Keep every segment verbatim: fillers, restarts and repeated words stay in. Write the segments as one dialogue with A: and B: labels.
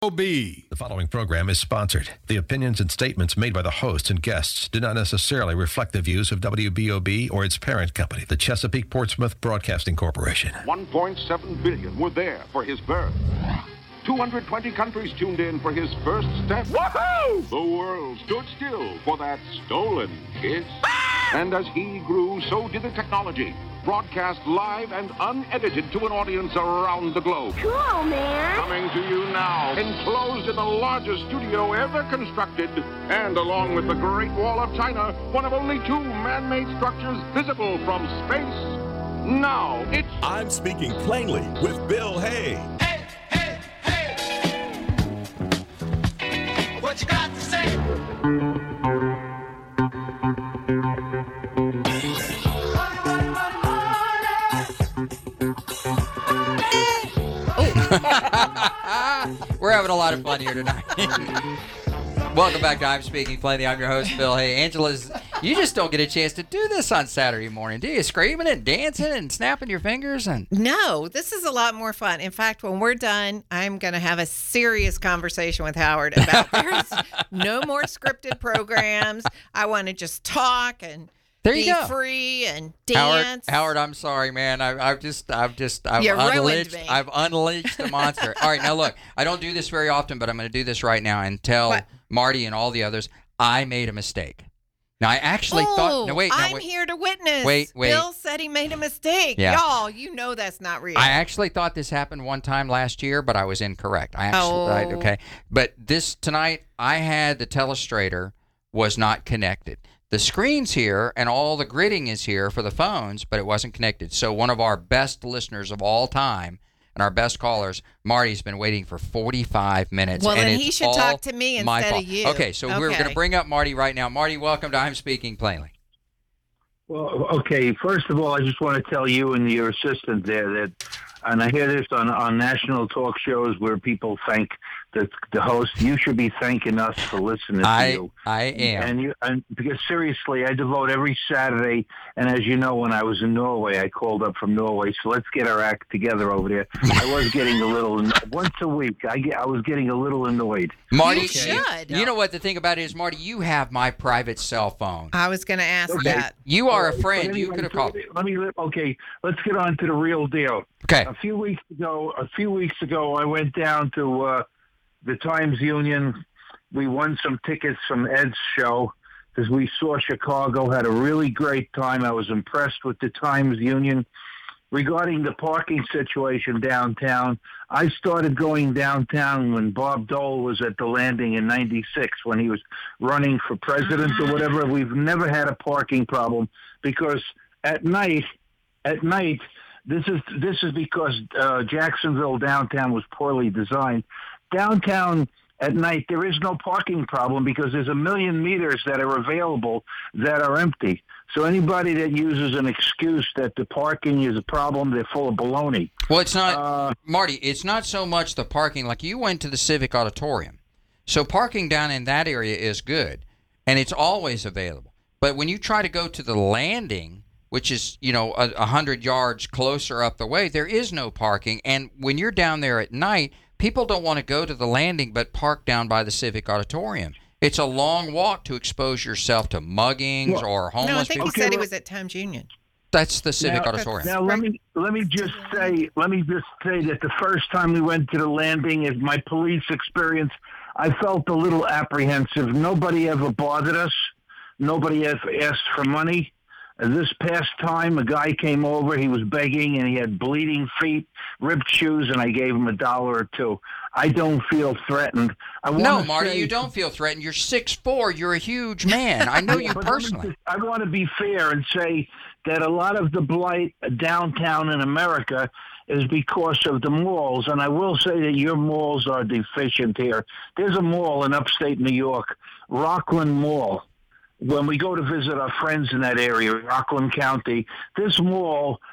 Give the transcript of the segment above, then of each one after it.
A: B.
B: The following program is sponsored. The opinions and statements made by the hosts and guests do not necessarily reflect the views of W B O B or its parent company, the Chesapeake Portsmouth Broadcasting Corporation.
C: one point seven billion were there for his birth. two hundred twenty countries tuned in for his first step. Woohoo! The world stood still for that stolen kiss. And as he grew, so did the technology. Broadcast live and unedited to an audience around the globe.
D: Cool, man.
C: Coming to you now, enclosed in the largest studio ever constructed, and along with the Great Wall of China, one of only two man-made structures visible from space. Now, it's...
E: I'm Speaking Plainly with Bill Hay.
F: Hey, hey, hey! What you got to say?
G: We're having a lot of fun here tonight. Welcome back to I'm Speaking Plainly. I'm your host, Bill Hay. Angela's, you just don't get a chance to do this on Saturday morning, do you? Screaming and dancing and snapping your fingers? and
H: No, this is a lot more fun. In fact, when we're done, I'm going to have a serious conversation with Howard about there's no more scripted programs. I want to just talk and
G: There you
H: be
G: go.
H: free and
G: Howard,
H: dance.
G: Howard, I'm sorry, man. I, I've just, I've just, I've
H: You ruined
G: unleashed,
H: me.
G: I've unleashed the monster. All right, now look, I don't do this very often, but I'm going to do this right now and tell
H: What?
G: Marty and all the others I made a mistake. Now I actually
H: oh,
G: thought. No, wait, no,
H: I'm
G: wait.
H: here to witness.
G: Wait, wait.
H: Bill said he made a mistake.
G: Yeah.
H: Y'all, you know that's not real.
G: I actually thought this happened one time last year, but I was incorrect. I actually,
H: Oh.
G: I, okay. But this tonight, I had the telestrator was not connected. The screen's here and all the gridding is here for the phones, but it wasn't connected. So one of our best listeners of all time and our best callers, Marty's been waiting for forty-five minutes.
H: Well,
G: and
H: then
G: it's
H: he should
G: all
H: talk to me
G: my
H: instead
G: fault.
H: of you.
G: Okay, so we're
H: Okay.
G: going to bring up Marty right now. Marty, welcome to I'm Speaking Plainly.
I: Well, okay. First of all, I just want to tell you and your assistant there that, and I hear this on, on national talk shows where people thank the the host. You should be thanking us for listening
G: I,
I: to you.
G: I am.
I: And you, and because seriously, I devote every Saturday. And as you know, when I was in Norway, I called up from Norway. So let's get our act together over there. I was getting a little once a week. I get, I was getting a little annoyed.
G: Marty,
H: You should.
G: You know what the thing about it is, Marty, you have my private cell phone.
H: I was going to ask
I: Okay.
H: that.
G: You are a
I: But
G: friend.
I: anyway,
G: You could have called.
I: Let me. Okay, let's get on to the real deal.
G: Okay.
I: A few weeks ago, a few weeks ago, I went down to uh, the Times Union. We won some tickets from Ed's show because we saw Chicago. Had a really great time. I was impressed with the Times Union. Regarding the parking situation downtown, I started going downtown when Bob Dole was at the Landing in ninety-six when he was running for president or whatever. We've never had a parking problem because at night, at night, this is this is because uh, Jacksonville downtown was poorly designed. Downtown at night, there is no parking problem because there's a million meters that are available that are empty. So anybody that uses an excuse that the parking is a problem, they're full of baloney.
G: Well, it's not,
I: Uh,
G: Marty, it's not so much the parking. Like you went to the Civic Auditorium. So parking down in that area is good, and it's always available. But when you try to go to the Landing, which is, you know, a, a hundred yards closer up the way, there is no parking. And when you're down there at night, people don't want to go to the Landing but park down by the Civic Auditorium. It's a long walk to expose yourself to muggings
I: Well,
G: or homeless
H: No, I think
G: people.
H: he
I: Okay,
H: said he
I: well-
H: was at Times Union.
G: That's the Civic
I: Now-
G: Auditorium.
I: Now let me let me just say let me just say that the first time we went to the Landing, is my police experience, I felt a little apprehensive. Nobody ever bothered us. Nobody ever asked for money. And this past time, a guy came over. He was begging, and he had bleeding feet, ripped shoes, and I gave him a dollar or two. I don't feel threatened. I
G: No,
I: wanna
G: Marty,
I: say-
G: you don't feel threatened. You're six foot four. You're a huge man. I know you
I: But let me
G: personally.
I: just- I want to be fair and say that a lot of the blight downtown in America is because of the malls. And I will say that your malls are deficient here. There's a mall in upstate New York, Rockland Mall. When we go to visit our friends in that area, Rockland County, this mall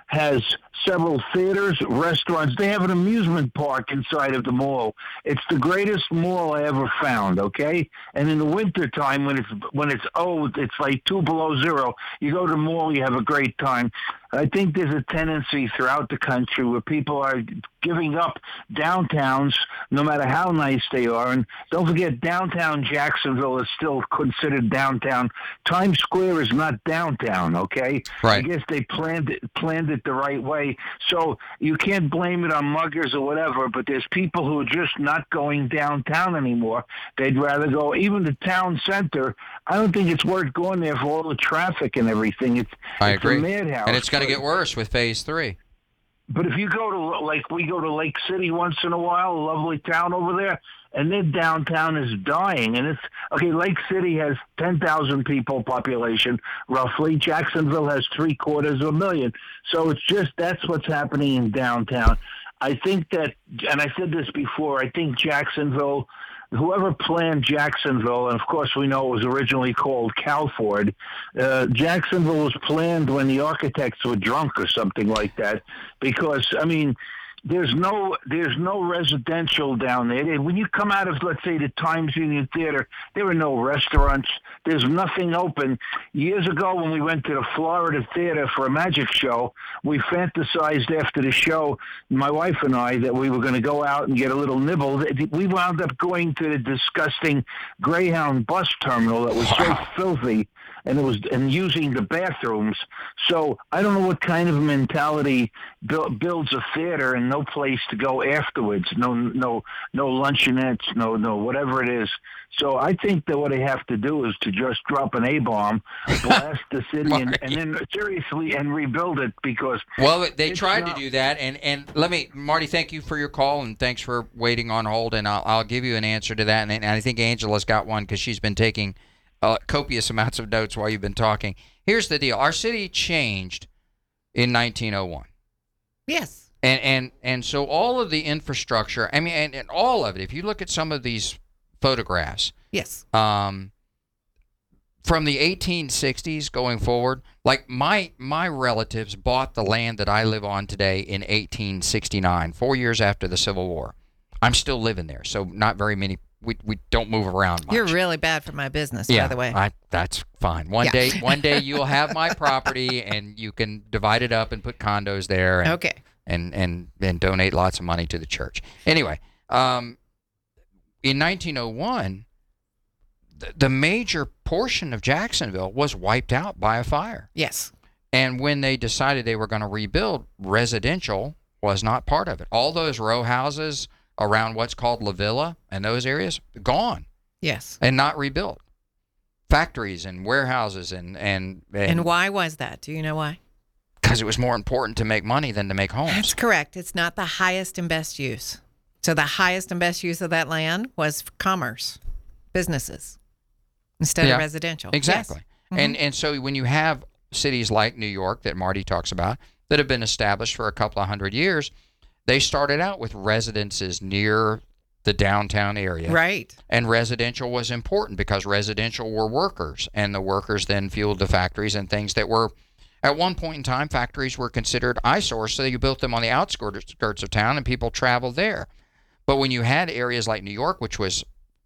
I: has several theaters, restaurants. They have an amusement park inside of the mall. It's the greatest mall I ever found, okay? And in the wintertime, when it's when it's oh, it's like two below zero, you go to the mall, you have a great time. I think there's a tendency throughout the country where people are giving up downtowns, no matter how nice they are. And don't forget, downtown Jacksonville is still considered downtown. Times Square is not downtown, okay?
G: Right.
I: I guess they planned it, planned it the right way. So you can't blame it on muggers or whatever, but there's people who are just not going downtown anymore. They'd rather go, even the town center. I don't think it's worth going there for all the traffic and everything. It's,
G: I
I: it's
G: agree.
I: a madhouse.
G: And it's going to get worse with phase three.
I: But if you go to, like, we go to Lake City once in a while, a lovely town over there, and their downtown is dying. And it's, okay, Lake City has ten thousand people population, roughly. Jacksonville has three quarters of a million. So it's just, that's what's happening in downtown. I think that, and I said this before, I think Jacksonville, whoever planned Jacksonville, and of course we know it was originally called Calford, uh, Jacksonville was planned when the architects were drunk or something like that. Because, I mean, there's no there's no residential down there. When you come out of, let's say, the Times Union Theater, there are no restaurants. There's nothing open. Years ago when we went to the Florida Theater for a magic show, we fantasized after the show, my wife and I, that we were going to go out and get a little nibble. We wound up going to the disgusting Greyhound bus terminal that was so filthy, and it was and using the bathrooms. So I don't know what kind of mentality build, builds a theater and no place to go afterwards. No, no, no luncheonettes, no, no, whatever it is. So I think that what they have to do is to just drop an A-bomb, blast the city, and, and then seriously and rebuild it, because
G: well, they
I: it's
G: tried
I: not-
G: to do that, and and let me, Marty, thank you for your call, and thanks for waiting on hold, and I'll I'll give you an answer to that, and, and I think Angela's got one because she's been taking uh, copious amounts of notes while you've been talking. Here's the deal: our city changed in nineteen oh one.
H: Yes.
G: And and and so all of the infrastructure, I mean, and, and all of it. If you look at some of these photographs,
H: Yes.
G: um, from the eighteen sixties going forward, like my my relatives bought the land that I live on today in eighteen sixty-nine, four years after the Civil War. I'm still living there, so not very many. We we don't move around much.
H: You're really bad for my business,
G: yeah,
H: by the way.
G: I, that's fine. One
H: Yeah.
G: day, one day you'll have my property, and you can divide it up and put condos there. And,
H: Okay.
G: And, and and donate lots of money to the church. Anyway, um, in nineteen oh one, the, the major portion of Jacksonville was wiped out by a fire.
H: Yes.
G: And when they decided they were going to rebuild, residential was not part of it. All those row houses around what's called La Villa and those areas, gone
H: Yes.
G: and not rebuilt. Factories and warehouses and and
H: And why was that? Do you know why?
G: because it was more important to make money than to make homes.
H: That's correct. It's not the highest and best use. So the highest and best use of that land was commerce, businesses, instead
G: Yeah,
H: of residential.
G: Exactly.
H: Yes.
G: And and so when you have cities like New York that Marty talks about that have been established for a couple of hundred years, they started out with residences near the downtown area.
H: Right.
G: And residential was important because residential were workers, and the workers then fueled the factories and things that were, at one point in time, factories were considered eyesores, so you built them on the outskirts of town and people traveled there. But when you had areas like New York, which was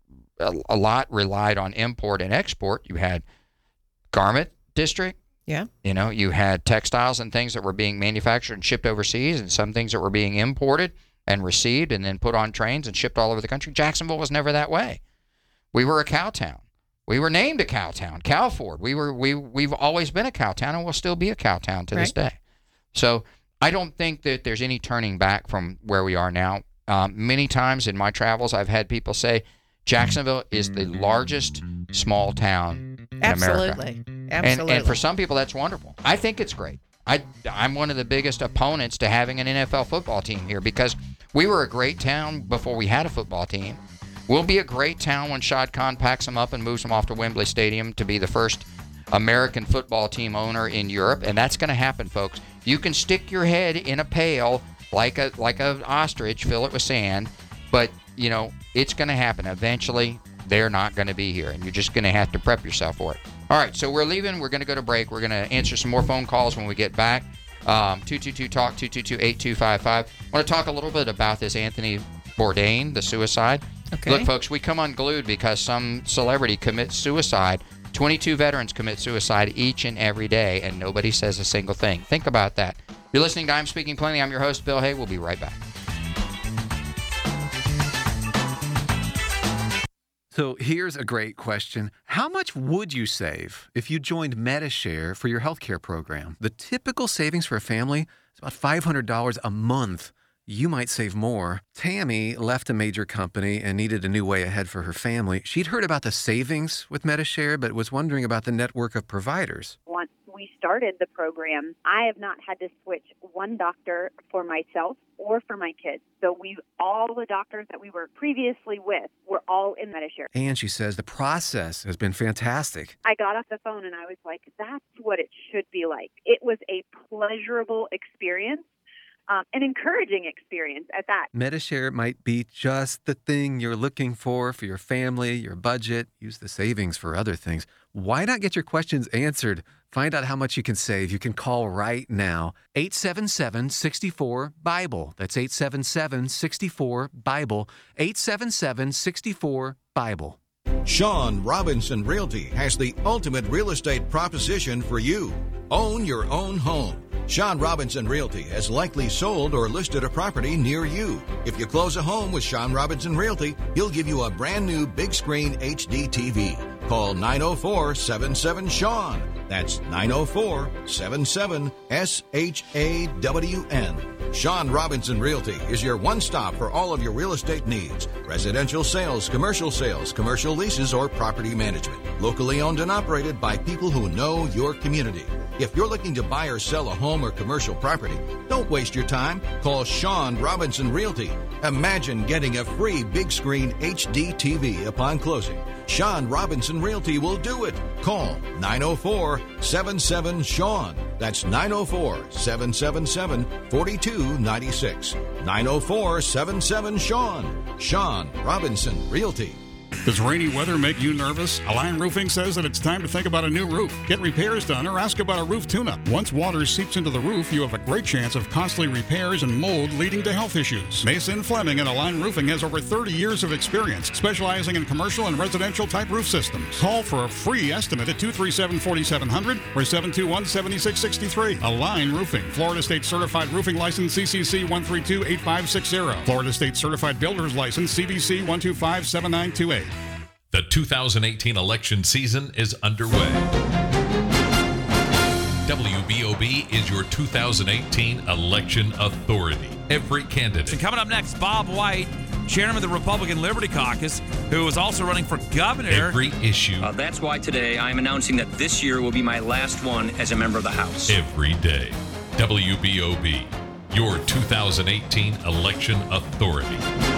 G: a, a lot relied on import and export, you had garment district.
H: Yeah.
G: You know, you had textiles and things that were being manufactured and shipped overseas, and some things that were being imported and received and then put on trains and shipped all over the country. Jacksonville was never that way. We were a cow town. We were named a cow town, Calford. We were we we've always been a cow town, and we'll still be a cow town to this day. So I don't think that there's any turning back from where we are now. Um, many times in my travels, I've had people say Jacksonville is the largest small town in America.
H: Absolutely.
G: And,
H: Absolutely.
G: and for some people, that's wonderful. I think it's great. I, I'm one of the biggest opponents to having an N F L football team here because we were a great town before we had a football team. We'll be a great town when Shad Khan packs them up and moves them off to Wembley Stadium to be the first American football team owner in Europe, and that's going to happen, folks. You can stick your head in a pail like a like an ostrich, fill it with sand, but, you know, it's going to happen. Eventually, they're not going to be here, and you're just going to have to prep yourself for it. All right, so we're leaving. We're going to go to break. We're going to answer some more phone calls when we get back. Um, two two two talk, two two two, eight two five five. I want to talk a little bit about this Anthony Bourdain, the suicide.
H: Okay.
G: Look, folks, we come unglued because some celebrity commits suicide. twenty-two veterans commit suicide each and every day, and nobody says a single thing. Think about that. You're listening to I'm Speaking Plainly. I'm your host, Bill Hay. We'll be right back.
A: So here's a great question. How much would you save if you joined Medi-Share for your healthcare program? The typical savings for a family is about five hundred dollars a month. You might save more. Tammy left a major company and needed a new way ahead for her family. She'd heard about the savings with Medi-Share, but was wondering about the network of providers.
D: Once we started the program, I have not had to switch one doctor for myself or for my kids. So we, all the doctors that we were previously with were all in Medi-Share.
A: And she says the process has been fantastic.
D: I got off the phone and I was like, that's what it should be like. It was a pleasurable experience. Um, an encouraging experience at that.
A: Medi-Share might be just the thing you're looking for for your family, your budget. Use the savings for other things. Why not get your questions answered? Find out how much you can save. You can call right now. eight seven seven, six four, BIBLE. That's eight seven seven, six four, BIBLE. eight seven seven, six four, BIBLE.
J: Sean Robinson Realty has the ultimate real estate proposition for you. Own your own home. Sean Robinson Realty has likely sold or listed a property near you. If you close a home with Sean Robinson Realty, he'll give you a brand new big screen H D T V. Call nine oh four, seven seven, Sean. That's nine oh four, seven seven, S H A W N. Sean Robinson Realty is your one-stop for all of your real estate needs. Residential sales, commercial sales, commercial leases, or property management. Locally owned and operated by people who know your community. If you're looking to buy or sell a home or commercial property, don't waste your time. Call Sean Robinson Realty. Imagine getting a free big screen H D T V upon closing. Sean Robinson Realty will do it. Call nine oh four, seven seven, Sean. That's nine oh four, seven seven seven, four two nine six. nine oh four, seven seven, Sean. Sean Robinson Realty.
K: Does rainy weather make you nervous? Align Roofing says that it's time to think about a new roof. Get repairs done or ask about a roof tune-up. Once water seeps into the roof, you have a great chance of costly repairs and mold leading to health issues. Mason Fleming at Align Roofing has over thirty years of experience specializing in commercial and residential type roof systems. Call for a free estimate at two three seven, four seven zero zero or seven two one, seven six six three. Align Roofing, Florida State Certified Roofing License C C C one three two eight five six zero. Florida State Certified Builder's License C B C one two five seven nine two eight.
L: The two thousand eighteen election season is underway. W B O B is your two thousand eighteen election authority. Every candidate.
M: And coming up next, Bob White, chairman of the Republican Liberty Caucus, who is also running for governor.
L: Every issue.
N: Uh, that's why today I am announcing that this year will be my last one as a member of the House.
L: Every day. W B O B, your two thousand eighteen election authority.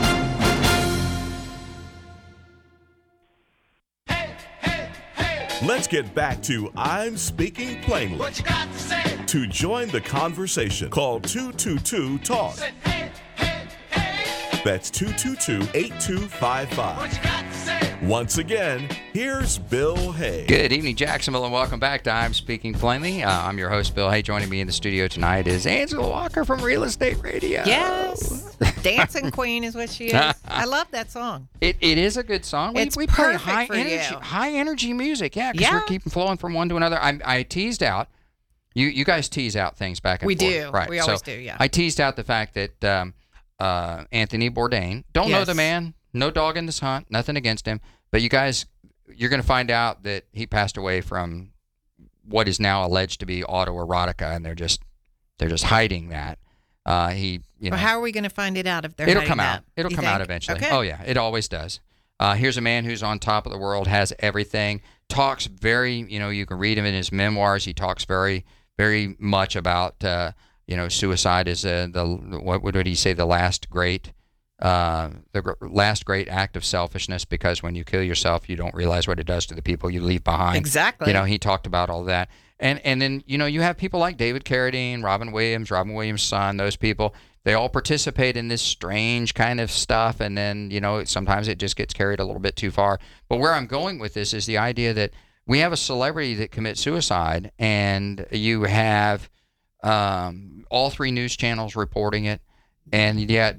E: Let's get back to I'm Speaking Plainly.
F: What you got to say?
E: To join the conversation, call two two two, talk.
F: Say, hey, hey, hey.
E: That's two two two, eight two five five.
F: What you got to say?
E: Once again, here's Bill Hay.
G: Good evening, Jacksonville, and welcome back to I'm Speaking Plainly. Uh, I'm your host, Bill Hay. Joining me in the studio tonight is Angela Walker from Real Estate Radio.
H: Yes. Dancing Queen is what she is. I love that song.
G: It It is a good song. We,
H: It's
G: we play
H: perfect
G: high
H: for
G: energy,
H: you.
G: high energy music. Yeah, because
H: Yeah.
G: we're keeping flowing from one to another. I, I teased out. You you guys tease out things back and
H: We
G: forth.
H: do.
G: Right.
H: We always
G: so
H: do, yeah.
G: I teased out the fact that um, uh, Anthony Bourdain, don't know
H: Yes.
G: the man, no dog in this hunt, nothing against him, but you guys, you're going to find out that he passed away from what is now alleged to be autoerotica, and they're just they're just hiding that. Uh, he, you know,
H: Well, how are we going to find it out if they're
G: it'll
H: hiding
G: come
H: that?
G: out. It'll
H: You
G: come out
H: think?
G: eventually.
H: Okay.
G: Oh yeah, it always does. Uh, here's a man who's on top of the world, has everything, talks very, you know, you can read him in his memoirs. He talks very, very much about, uh, you know, suicide is uh, the what would he say the last great, uh, the gr- last great act of selfishness, because when you kill yourself, you don't realize what it does to the people you leave behind.
H: Exactly.
G: You know, he talked about all that. And and then, you know, you have people like David Carradine, Robin Williams, Robin Williams' son, those people. They all participate in this strange kind of stuff, and then, you know, sometimes it just gets carried a little bit too far. But where I'm going with this is the idea that we have a celebrity that commits suicide, and you have um, all three news channels reporting it, and yet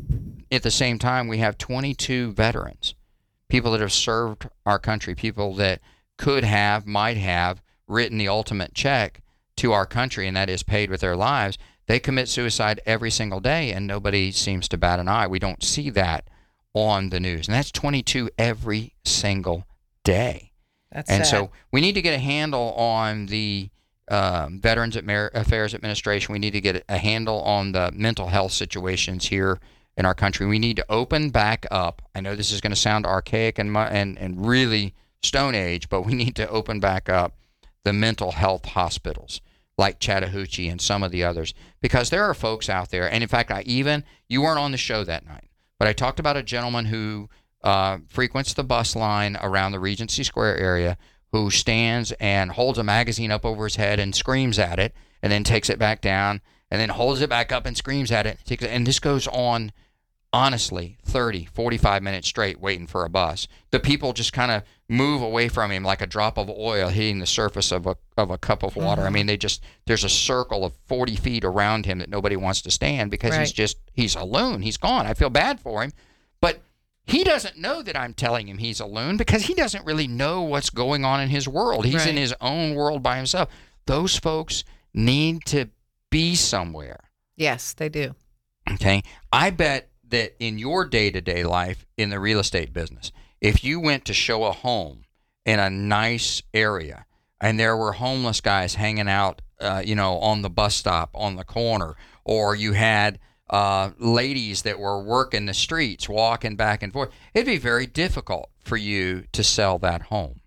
G: at the same time we have twenty-two veterans, people that have served our country, people that could have, might have written the ultimate check to our country, and that is paid with their lives. They commit suicide every single day, and nobody seems to bat an eye. We don't see that on the news, and that's twenty-two every single day.
H: That's
G: and
H: sad.
G: so we need to get a handle on the um, Veterans Affairs Administration. We need to get a handle on the mental health situations here in our country. We need to open back up. I know this is going to sound archaic and and and really Stone Age, but we need to open back up the mental health hospitals like Chattahoochee and some of the others, because there are folks out there. And in fact, I even, you weren't on the show that night, but I talked about a gentleman who uh, frequents the bus line around the Regency Square area, who stands and holds a magazine up over his head and screams at it, and then takes it back down, and then holds it back up and screams at it. And this goes on, honestly, thirty, forty-five minutes straight waiting for a bus. The people just kind of move away from him like a drop of oil hitting the surface of a of a cup of water.
H: Mm-hmm.
G: I mean, they just, there's a circle of forty feet around him that nobody wants to stand because
H: Right.
G: he's just, he's a loon. He's gone. I feel bad for him. But he doesn't know that I'm telling him he's a loon because he doesn't really know what's going on in his world. He's
H: Right.
G: in his own world by himself. Those folks need to be somewhere.
H: Yes, they do.
G: Okay. I bet that in your day-to-day life in the real estate business, if you went to show a home in a nice area and there were homeless guys hanging out, uh, you know, on the bus stop on the corner, or you had uh, ladies that were working the streets, walking back and forth, it'd be very difficult for you to sell that home.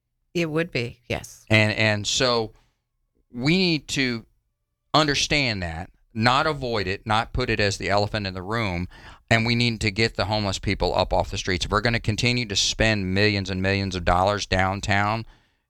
H: It would be, yes.
G: And and so we need to understand that, not avoid it, not put it as the elephant in the room, and we need to get the homeless people up off the streets. If we're going to continue to spend millions and millions of dollars downtown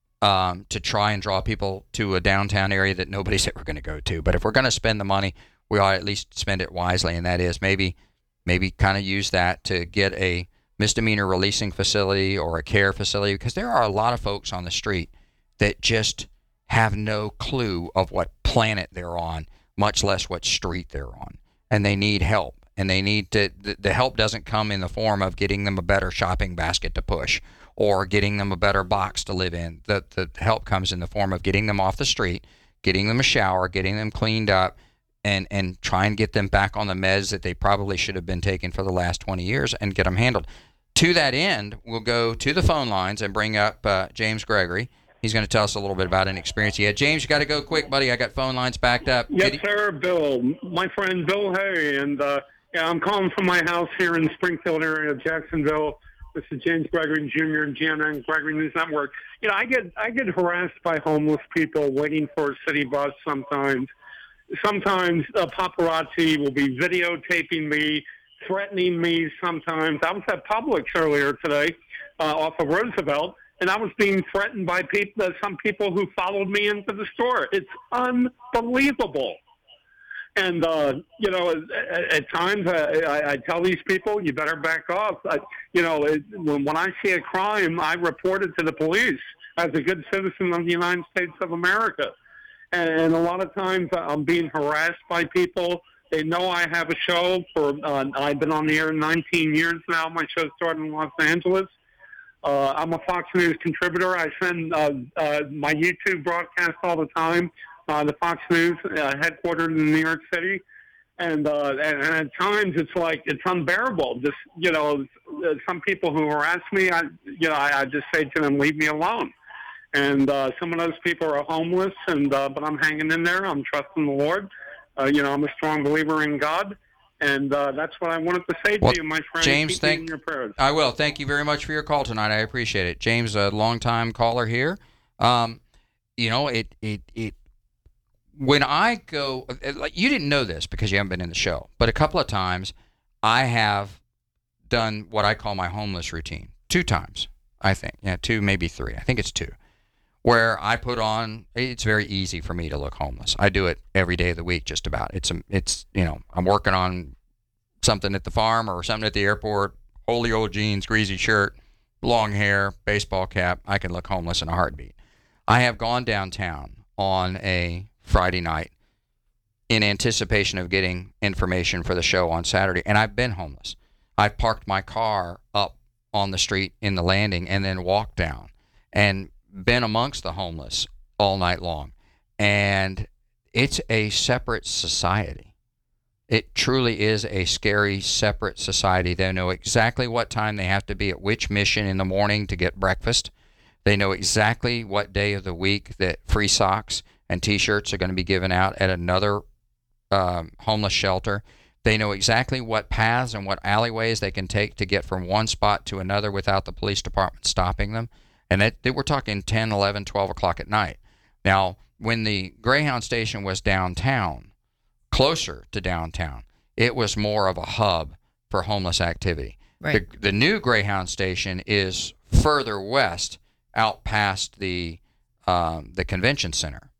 G: um, to try and draw people to a downtown area that nobody's ever going to go to, but if we're going to spend the money, we ought to at least spend it wisely, and that is maybe maybe kind of use that to get a misdemeanor releasing facility or a care facility, because there are a lot of folks on the street that just have no clue of what planet they're on, much less what street they're on, and they need help. And they need to, the, the help doesn't come in the form of getting them a better shopping basket to push or getting them a better box to live in. The, the help comes in the form of getting them off the street, getting them a shower, getting them cleaned up, and, and try and get them back on the meds that they probably should have been taking for the last twenty years and get them handled. To that end, we'll go to the phone lines and bring up uh, James Gregory. He's going to tell us a little bit about an experience he had. James, you got to go quick, buddy. I got phone lines backed up.
O: Yes,
G: Did he-
O: sir, Bill. My friend Bill Hay, and uh, yeah, I'm calling from my house here in the Springfield area of Jacksonville. This is James Gregory Junior and G M N Gregory News Network. You know, I get I get harassed by homeless people waiting for a city bus sometimes. Sometimes uh, paparazzi will be videotaping me, threatening me sometimes. I was at Publix earlier today uh, off of Roosevelt, and I was being threatened by people, uh, some people who followed me into the store. It's unbelievable. And, uh, you know, at, at times I, I, I tell these people, you better back off. I, you know, it, when, when I see a crime, I report it to the police as a good citizen of the United States of America. And, and a lot of times I'm being harassed by people. They know I have a show. For uh, I've been on the air nineteen years now. My show started in Los Angeles. Uh, I'm a Fox News contributor. I send uh, uh, my YouTube broadcast all the time. Uh, the Fox News, uh, headquartered in New York City, and, uh, and and at times it's like it's unbearable. Just you know, some people who harass me, I you know, I, I just say to them, leave me alone. And uh, some of those people are homeless, and uh, but I'm hanging in there. I'm trusting the Lord. Uh, you know, I'm a strong believer in God, and uh, that's what I wanted to say
G: Well,
O: to you, my friend.
G: James,
O: Keep me
G: thank
O: in your prayers.
G: I will. Thank you very much for your call tonight. I appreciate it. James, a longtime caller here. Um, you know, it it it. When I go, like you didn't know this because you haven't been in the show, but a couple of times I have done what I call my homeless routine. Two times, I think. Yeah, two, maybe three. I think it's two. Where I put on, it's very easy for me to look homeless. I do it every day of the week, just about. It's, a, it's you know, I'm working on something at the farm or something at the airport, holy old jeans, greasy shirt, long hair, baseball cap. I can look homeless in a heartbeat. I have gone downtown on a Friday night in anticipation of getting information for the show on Saturday. And I've been homeless. I've parked my car up on the street in the landing and then walked down and been amongst the homeless all night long. And it's a separate society. It truly is a scary, separate society. They know exactly what time they have to be at which mission in the morning to get breakfast. They know exactly what day of the week that free socks and T-shirts are going to be given out at another um, homeless shelter. They know exactly what paths and what alleyways they can take to get from one spot to another without the police department stopping them. And that, that we're talking ten, eleven, twelve o'clock at night. Now, when the Greyhound station was downtown, closer to downtown, it was more of a hub for homeless activity.
H: Right.
G: The, the new Greyhound station is further west, out past the um, the convention center,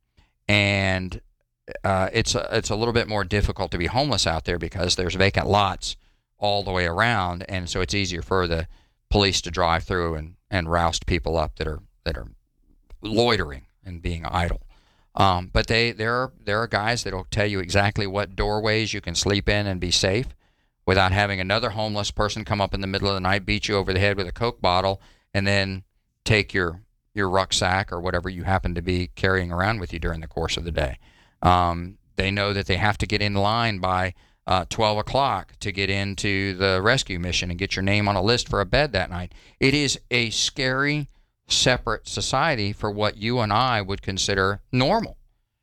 G: and uh, it's a, it's a little bit more difficult to be homeless out there because there's vacant lots all the way around, and so it's easier for the police to drive through and, and roust people up that are that are loitering and being idle. Um, but they there are there are guys that will tell you exactly what doorways you can sleep in and be safe without having another homeless person come up in the middle of the night, beat you over the head with a Coke bottle, and then take your your rucksack or whatever you happen to be carrying around with you during the course of the day. Um, they know that they have to get in line by uh, twelve o'clock to get into the rescue mission and get your name on a list for a bed that night. It is a scary, separate society for what you and I would consider normal.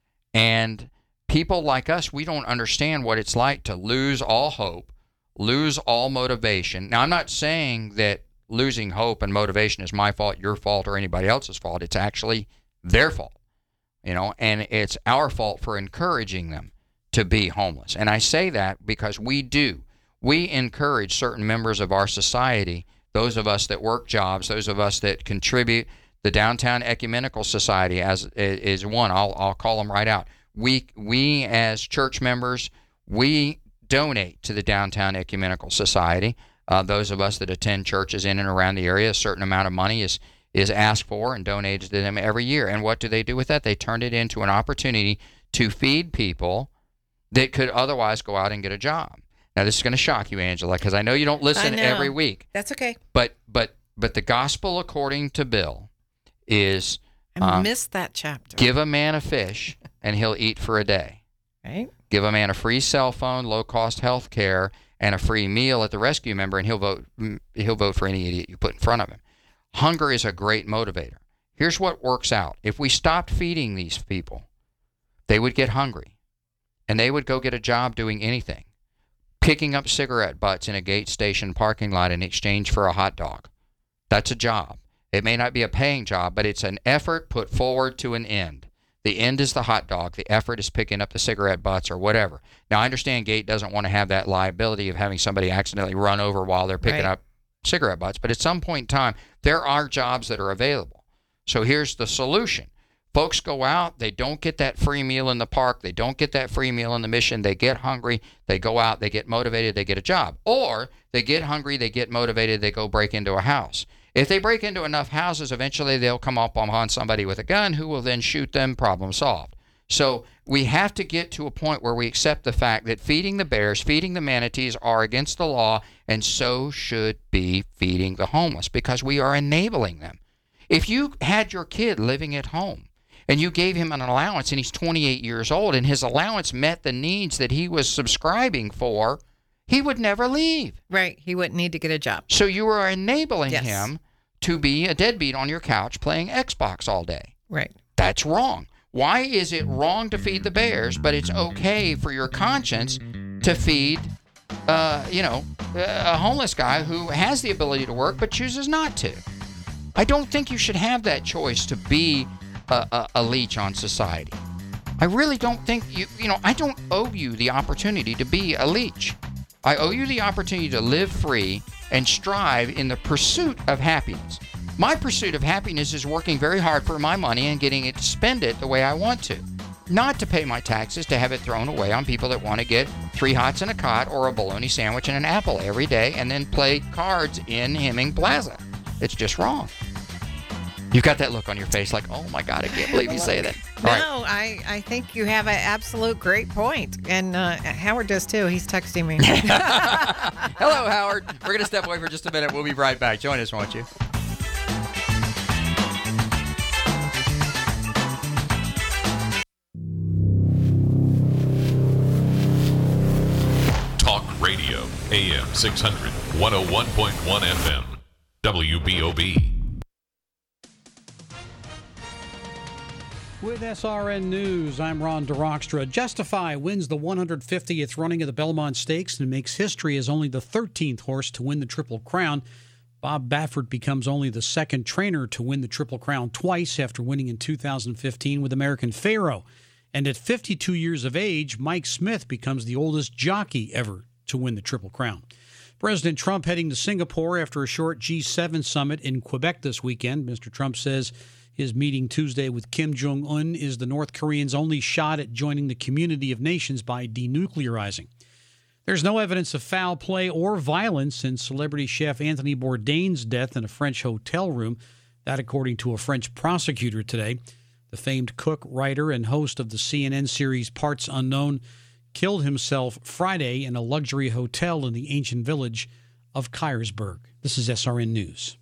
G: And people like us, we don't understand what it's like to lose all hope, lose all motivation. Now, I'm not saying that losing hope and motivation is my fault, your fault, or anybody else's fault. It's actually their fault, you know, and it's our fault for encouraging them to be homeless. And I say that because we do. We encourage certain members of our society, those of us that work jobs, those of us that contribute. The Downtown Ecumenical Society as is one. I'll I'll call them right out. We we as church members, we donate to the Downtown Ecumenical Society. Uh, those of us that attend churches in and around the area, a certain amount of money is is asked for and donated to them every year. And what do they do with that? They turn it into an opportunity to feed people that could otherwise go out and get a job. Now, this is going to shock you, Angela, because I know you don't listen
H: I know.
G: every week.
H: That's okay.
G: But but but the gospel according to Bill is
H: I
G: uh,
H: missed that chapter.
G: give a man a fish and he'll eat for a day.
H: Right.
G: Give a man a free cell phone, low-cost health care, and a free meal at the rescue member, and he'll vote he'll vote for any idiot you put in front of him. Hunger is a great motivator. Here's what works out. If we stopped feeding these people, they would get hungry, and they would go get a job doing anything. Picking up cigarette butts in a gate station parking lot in exchange for a hot dog. That's a job. It may not be a paying job, but it's an effort put forward to an end. The end is the hot dog. The effort is picking up the cigarette butts or whatever. Now, I understand Gate doesn't want to have that liability of having somebody accidentally run over while they're picking
H: Right.
G: up cigarette butts, but at some point in time, there are jobs that are available. So here's the solution. Folks go out, they don't get that free meal in the park, they don't get that free meal in the mission, they get hungry, they go out, they get motivated, they get a job. Or they get hungry, they get motivated, they go break into a house. If they break into enough houses, eventually they'll come up on somebody with a gun who will then shoot them, problem solved. So we have to get to a point where we accept the fact that feeding the bears, feeding the manatees are against the law, and so should be feeding the homeless because we are enabling them. If you had your kid living at home and you gave him an allowance and he's twenty-eight years old and his allowance met the needs that he was subscribing for, he would never leave.
H: Right. He wouldn't need to get a job.
G: So you are enabling
H: Yes.
G: him to be a deadbeat on your couch playing Xbox all day.
H: Right.
G: That's wrong. Why is it wrong to feed the bears, but it's okay for your conscience to feed, uh, you know, a homeless guy who has the ability to work but chooses not to? I don't think you should have that choice to be a, a, a leech on society. I really don't think you, you know, I don't owe you the opportunity to be a leech. I owe you the opportunity to live free and strive in the pursuit of happiness. My pursuit of happiness is working very hard for my money and getting it to spend it the way I want to. Not to pay my taxes, to have it thrown away on people that want to get three hots and a cot or a bologna sandwich and an apple every day and then play cards in Hemming Plaza. It's just wrong. You've got that look on your face like, oh, my God, I can't believe you say that.
H: No,
G: All right.
H: I, I think you have an absolute great point. And uh, Howard does too. He's texting me.
G: Hello, Howard. We're going to step away for just a minute. We'll be right back. Join us, won't you?
L: Talk Radio, A M six hundred, one oh one point one F M, W B O B.
P: With S R N News, I'm Ron DeRockstra. Justify wins the one hundred fiftieth running of the Belmont Stakes and makes history as only the thirteenth horse to win the Triple Crown. Bob Baffert becomes only the second trainer to win the Triple Crown twice after winning in two thousand fifteen with American Pharoah. And at fifty-two years of age, Mike Smith becomes the oldest jockey ever to win the Triple Crown. President Trump heading to Singapore after a short G seven summit in Quebec this weekend. Mister Trump says his meeting Tuesday with Kim Jong-un is the North Koreans' only shot at joining the community of nations by denuclearizing. There's no evidence of foul play or violence in celebrity chef Anthony Bourdain's death in a French hotel room. That according to a French prosecutor today. The famed cook, writer, and host of the C N N series Parts Unknown killed himself Friday in a luxury hotel in the ancient village of Kiersburg. This is S R N News.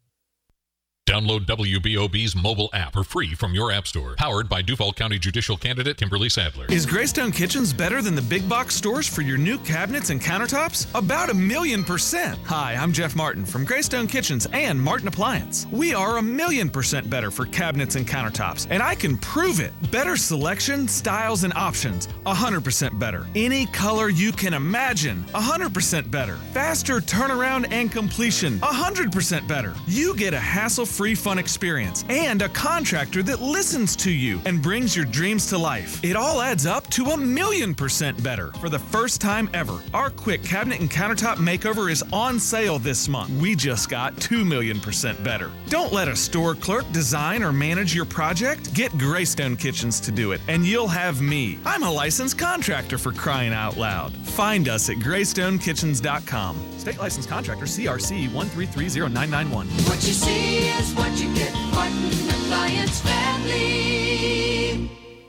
L: Download W B O B's mobile app for free from your app store. Powered by Duval County Judicial Candidate Kimberly Sadler.
Q: Is Greystone Kitchens better than the big box stores for your new cabinets and countertops? About a million percent. Hi, I'm Jeff Martin from Greystone Kitchens and Martin Appliance. We are a million percent better for cabinets and countertops, and I can prove it. Better selection, styles, and options. one hundred percent better. Any color you can imagine. one hundred percent better. Faster turnaround and completion. one hundred percent better. You get a hassle-free free fun experience and a contractor that listens to you and brings your dreams to life. It all adds up to a million percent better. For the first time ever, our quick cabinet and countertop makeover is on sale this month. We just got two million percent better. Don't let a store clerk design or manage your project. Get Greystone Kitchens to do it and you'll have me. I'm a licensed contractor, for crying out loud. Find us at greystone kitchens dot com. State licensed contractor C R C one three three zero nine nine one.
F: What you see is what you get. Martin Appliance Family.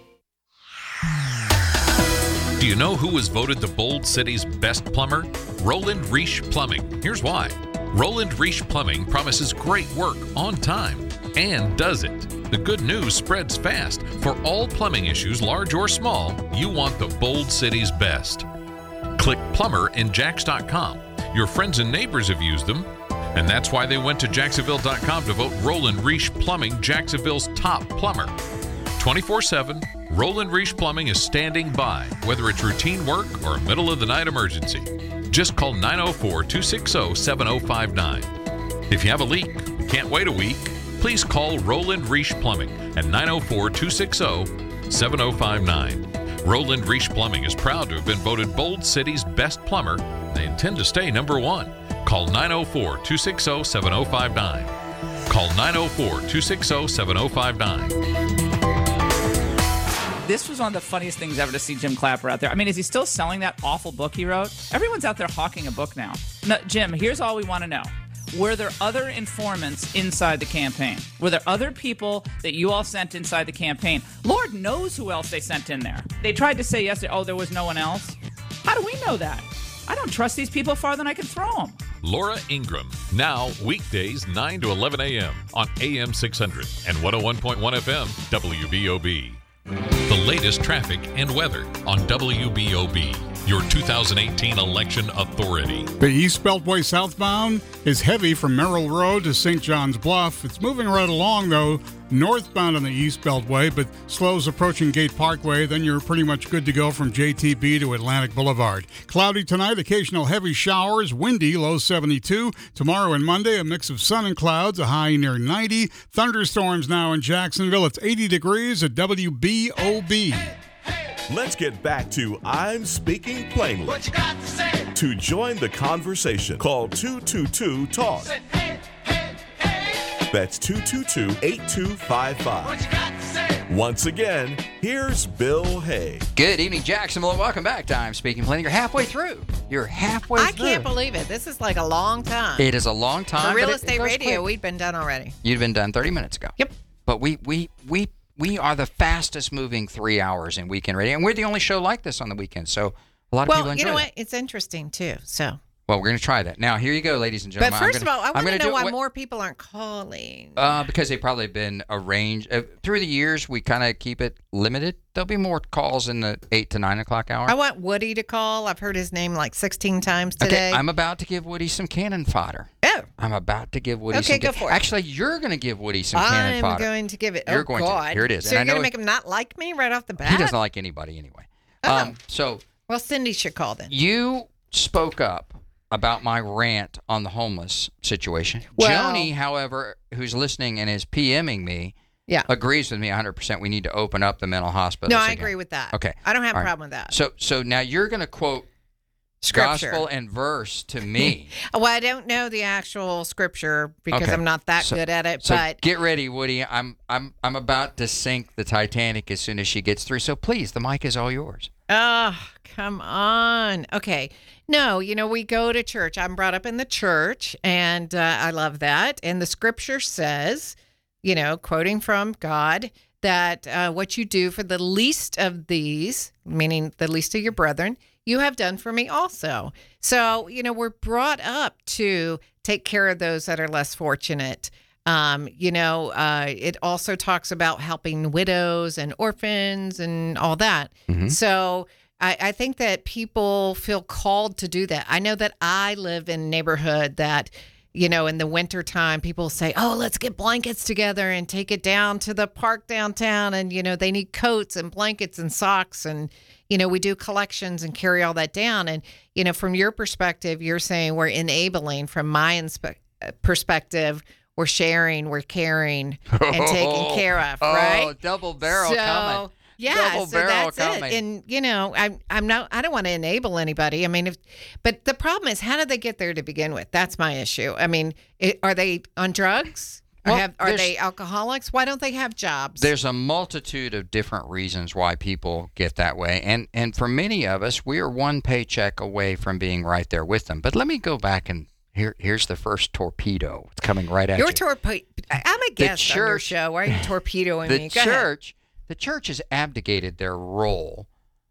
L: Do you know who was voted the Bold City's best plumber? Roland Reish Plumbing. Here's why. Roland Reish Plumbing promises great work on time and does it. The good news spreads fast. For all plumbing issues, large or small, you want the Bold City's best. Click plumber in jax dot com. Your friends and neighbors have used them, and that's why they went to jacksonville dot com to vote Roland Reish Plumbing Jacksonville's top plumber. twenty-four seven, Roland Reish Plumbing is standing by, whether it's routine work or a middle-of-the-night emergency. Just call nine oh four, two six oh, seven oh five nine. If you have a leak, can't wait a week, please call Roland Reish Plumbing at nine oh four, two six oh, seven oh five nine. Roland Reish Plumbing is proud to have been voted Bold City's best plumber. They intend to stay number one. Call nine oh four, two six oh, seven oh five nine. Call nine oh four, two six oh, seven oh five nine.
R: This was one of the funniest things ever to see Jim Clapper out there. I mean, is he still selling that awful book he wrote? Everyone's out there hawking a book now. No, Jim, here's all we want to know. Were there other informants inside the campaign? Were there other people that you all sent inside the campaign? Lord knows who else they sent in there. They tried to say yesterday, oh, there was no one else. How do we know that? I don't trust these people farther than I can throw them.
L: Laura Ingram, now weekdays nine to eleven a.m. on A M six hundred and one oh one point one F M W B O B. The latest traffic and weather on W B O B, your two thousand eighteen election authority.
K: The East Beltway southbound is heavy from Merrill Road to Saint John's Bluff. It's moving right along, though, northbound on the East Beltway, but slows approaching Gate Parkway. Then you're pretty much good to go from J T B to Atlantic Boulevard. Cloudy tonight, occasional heavy showers, windy, low seventy-two. Tomorrow and Monday, a mix of sun and clouds, a high near ninety. Thunderstorms now in Jacksonville. It's eighty degrees at W B O B.
E: Let's get back to I'm Speaking Plainly.
F: What you got to say?
E: To join the conversation, call two two two, talk.
F: Say, hey, hey, hey.
E: That's two two two, eight two five five.
F: What you got to say?
E: Once again, here's Bill Hay.
G: Good evening, Jacksonville. Welcome back to I'm Speaking Plain. You're halfway through. You're halfway
H: I
G: through.
H: can't believe it. This is like a long time.
G: It is a long time.
H: For real
G: but it-
H: estate
G: it goes
H: radio,
G: quick.
H: we've been done already.
G: You'd been done thirty minutes ago.
H: Yep.
G: But we we we we are the fastest moving three hours in weekend radio, and we're the only show like this on the weekend. So a lot of
H: Well,
G: people enjoy
H: you know
G: that.
H: what? It's interesting, too. So,
G: Well, we're going to try that. Now, here you go, ladies and
H: But
G: gentlemen.
H: first
G: I'm gonna,
H: of all, I
G: I'm
H: want to
G: gonna
H: know
G: do it
H: why
G: what-
H: more people aren't calling.
G: Uh, because they've probably been arranged. Uh, through the years, we kind of keep it limited. There'll be more calls in the eight to nine o'clock hour.
H: I want Woody to call. I've heard his name like sixteen times today.
G: Okay, I'm about to give Woody some cannon fodder.
H: Oh.
G: I'm about to give Woody
H: Okay,
G: some
H: go
G: ca-
H: for it.
G: Actually, you're going to give Woody some cannon
H: I'm
G: fodder.
H: going to give it.
G: You're
H: oh,
G: going to.
H: God.
G: Here it is.
H: So
G: And I
H: you're going
G: know
H: to make him not like me right off the bat?
G: He doesn't like anybody anyway. Um, so
H: Well, Cindy should call then.
G: you spoke up about my rant on the homeless situation.
H: Well-
G: Joni, however, who's listening and is PMing me,
H: Yeah.
G: agrees with me one hundred percent. We need to open up the mental hospitals.
H: No, I
G: again.
H: agree with that.
G: Okay.
H: I don't have a
G: All right.
H: problem with that.
G: So, so now you're going to quote
H: Scripture.
G: gospel and verse to me.
H: Well, I don't know the actual scripture because
G: Okay.
H: I'm not that
G: So-
H: good at it,
G: So
H: but
G: get ready, Woody. I'm I'm I'm about to sink the Titanic as soon as she gets through. So please, the mic is all yours.
H: oh, come on. Okay. No, you know, we go to church. I'm brought up in the church, and uh, I love that. And the scripture says, you know, quoting from God, that uh, what you do for the least of these, meaning the least of your brethren, you have done for me also. So, you know, we're brought up to take care of those that are less fortunate. Um, you know, uh, it also talks about helping widows and orphans and all that.
G: Mhm.
H: So I, I think that people feel called to do that. I know that I live in a neighborhood that, you know, in the wintertime, people say, oh, let's get blankets together and take it down to the park downtown. And, you know, they need coats and blankets and socks. And, you know, we do collections and carry all that down. And, you know, from your perspective, you're saying we're enabling. From my inspe- perspective, we're sharing, we're caring, and taking care of, right?
G: Oh, double barrel
H: so,
G: coming.
H: Yeah,
G: Double
H: so
G: barrel
H: that's
G: coming.
H: it. And you know, I'm I'm not I don't want to enable anybody. I mean, if but the problem is, how did they get there to begin with? That's my issue. I mean, it, are they on drugs? Or
G: Well,
H: have, are
G: there's-
H: they alcoholics? Why don't they have jobs?
G: There's a multitude of different reasons why people get that way. And and for many of us, we are one paycheck away from being right there with them. But let me go back and here here's the first torpedo. It's coming right at
H: You're
G: you.
H: torpedo. I'm a guest on your
G: church-
H: show. Why are you torpedoing
G: the
H: me? Go ahead.
G: church the church has abdicated their role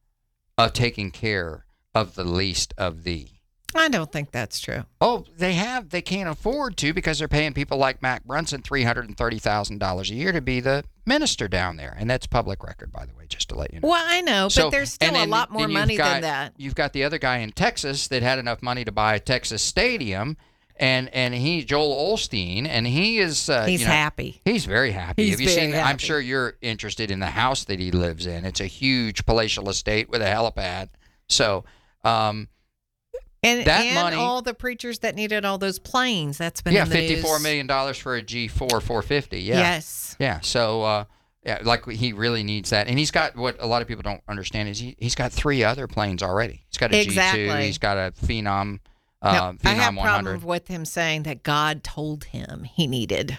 G: of taking care of the least of thee.
H: I don't think that's true.
G: Oh, they have. They can't afford to because they're paying people like Mac Brunson three hundred thirty thousand dollars a year to be the minister down there. And that's public record, by the way, just to let you know.
H: Well, I know,
G: So-
H: but there's still
G: and
H: a
G: then-
H: lot more
G: then you've
H: money
G: got-
H: than that.
G: You've got the other guy in Texas that had enough money to buy a Texas stadium, and and he Joel Olstein, and he is uh,
H: He's
G: you know,
H: happy.
G: He's very happy.
H: He's
G: Have you
H: very
G: seen? I'm
H: happy.
G: sure you're interested in the house that he lives in. It's a huge palatial estate with a helipad. So. Um,
H: And,
G: that
H: and
G: money-
H: all the preachers that needed all those planes. That's been
G: yeah,
H: in the
G: fifty-four
H: news.
G: million dollars for a G four four fifty. Yeah.
H: Yes.
G: Yeah. So, uh, yeah, like he really needs that, and he's got what a lot of people don't understand is he he's got three other planes already. He's got a G two.
H: Exactly.
G: He's got a Phenom. Uh,
H: No,
G: Phenom
H: I have
G: one
H: problem
G: hundred.
H: with him saying that God told him he needed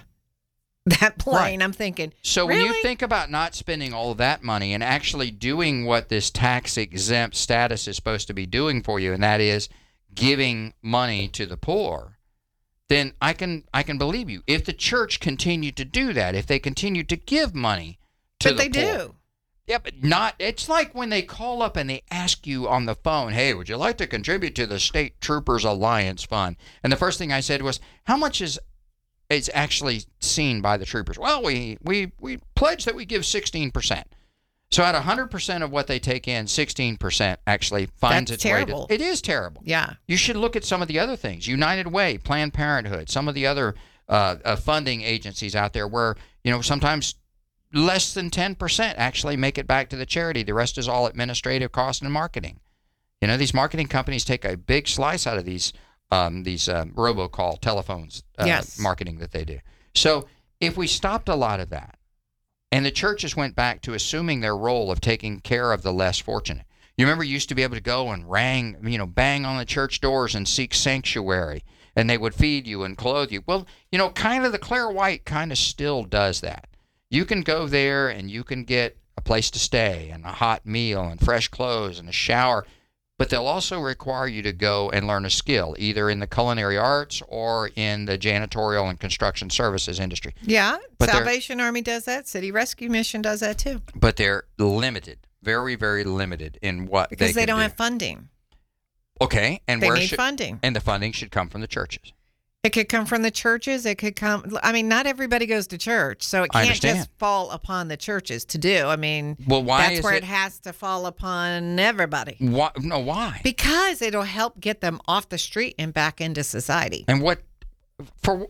H: that plane.
G: Right.
H: I'm thinking,
G: So when
H: really?
G: you think about not spending all of that money and actually doing what this tax exempt status is supposed to be doing for you, and that is giving money to the poor, then I can I can believe you. If the church continued to do that, if they continued to give money to
H: But
G: the
H: they
G: poor.
H: do.
G: Yeah, but not. It's like when they call up and they ask you on the phone, "Hey, would you like to contribute to the State Troopers Alliance Fund?" And the first thing I said was, "How much is is actually seen by the troopers?" Well, we we we pledge that we give sixteen percent. So at one hundred percent of what they take in, sixteen percent actually finds
H: That's
G: its way
H: terrible.
G: to. It is terrible.
H: Yeah.
G: You should look at some of the other things. United Way, Planned Parenthood, some of the other uh, uh, funding agencies out there where, you know, sometimes less than ten percent actually make it back to the charity. The rest is all administrative cost and marketing. You know, these marketing companies take a big slice out of these um, these uh, robocall telephones uh,
H: Yes.
G: marketing that they do. So if we stopped a lot of that and the churches went back to assuming their role of taking care of the less fortunate. You remember you used to be able to go and rang, you know, bang on the church doors and seek sanctuary, and they would feed you and clothe you. Well, you know, kind of the Claire White kind of still does that. You can go there and you can get a place to stay and a hot meal and fresh clothes and a shower, but they'll also require you to go and learn a skill, either in the culinary arts or in the janitorial and construction services industry.
H: Yeah,
G: But they're-
H: Salvation Army does that. City Rescue Mission does that too.
G: But they're limited, very, very limited in what
H: Because
G: they,
H: they
G: can
H: don't
G: do.
H: have funding.
G: Okay, and
H: They
G: where
H: need
G: should,
H: funding.
G: And the funding should come from the churches.
H: It could come from the churches. It could come. I mean, not everybody goes to church, so it
G: I
H: can't just
G: understand.
H: fall upon the churches to do. I mean,
G: Well, why
H: that's
G: is
H: where
G: it-
H: it has to fall upon everybody.
G: Why? No, why?
H: Because it'll help get them off the street and back into society.
G: And what for?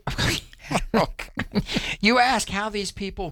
G: You ask how these people,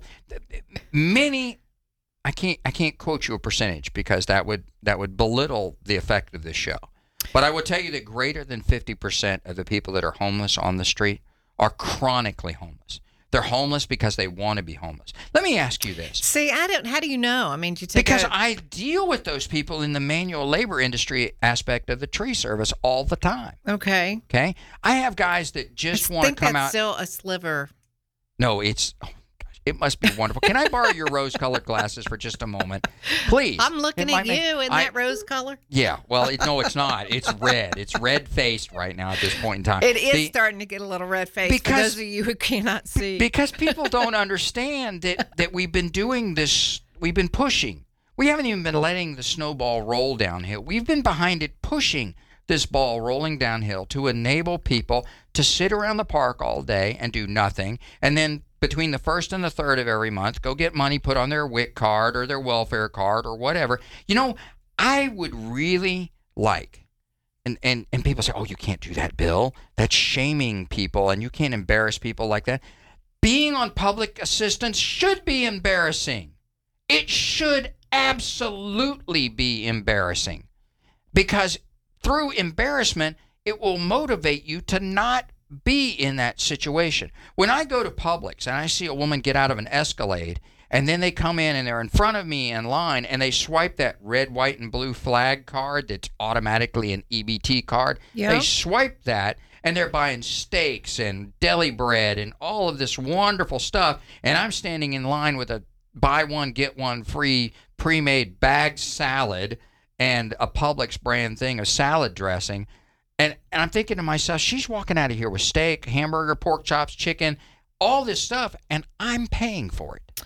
G: many. I can't. I can't quote you a percentage because that would that would belittle the effect of this show. But I will tell you that greater than fifty percent of the people that are homeless on the street are chronically homeless. They're homeless because they want to be homeless. Let me ask you this.
H: See, I don't. How do you know? I mean, do you take
G: Because
H: a,
G: I deal with those people in the manual labor industry aspect of the tree service all the time.
H: okay.
G: Okay? I have guys that just
H: I
G: want to
H: think
G: come
H: that's
G: out.
H: still a sliver.
G: No, it's oh gosh, it must be wonderful. Can I borrow your rose-colored glasses for just a moment, please?
H: I'm looking
G: It
H: at
G: might make-
H: you in
G: I-
H: that rose color.
G: Yeah, well, it, no, it's not. It's red. It's red-faced right now at this point in time.
H: It is
G: The-
H: starting to get a little red face for
G: Because-
H: those of you who cannot see.
G: because people don't understand that that we've been doing this. We've been pushing. We haven't even been letting the snowball roll downhill. We've been behind it, pushing this ball rolling downhill to enable people to sit around the park all day and do nothing, and then between the first and the third of every month, go get money put on their W I C card or their welfare card or whatever. You know, I would really like, and, and, and people say, oh, you can't do that, Bill. That's shaming people, and you can't embarrass people like that. Being on public assistance should be embarrassing. It should absolutely be embarrassing, because through embarrassment, it will motivate you to not be in that situation. When I go to Publix and I see a woman get out of an Escalade and then they come in and they're in front of me in line and they swipe that red, white, and blue flag card that's automatically an E B T card.
H: Yeah.
G: They swipe that and they're buying steaks and deli bread and all of this wonderful stuff. And I'm standing in line with a buy one, get one free pre-made bagged salad and a Publix brand thing of salad dressing. And and I'm thinking to myself, she's walking out of here with steak, hamburger, pork chops, chicken, all this stuff, and I'm paying for it.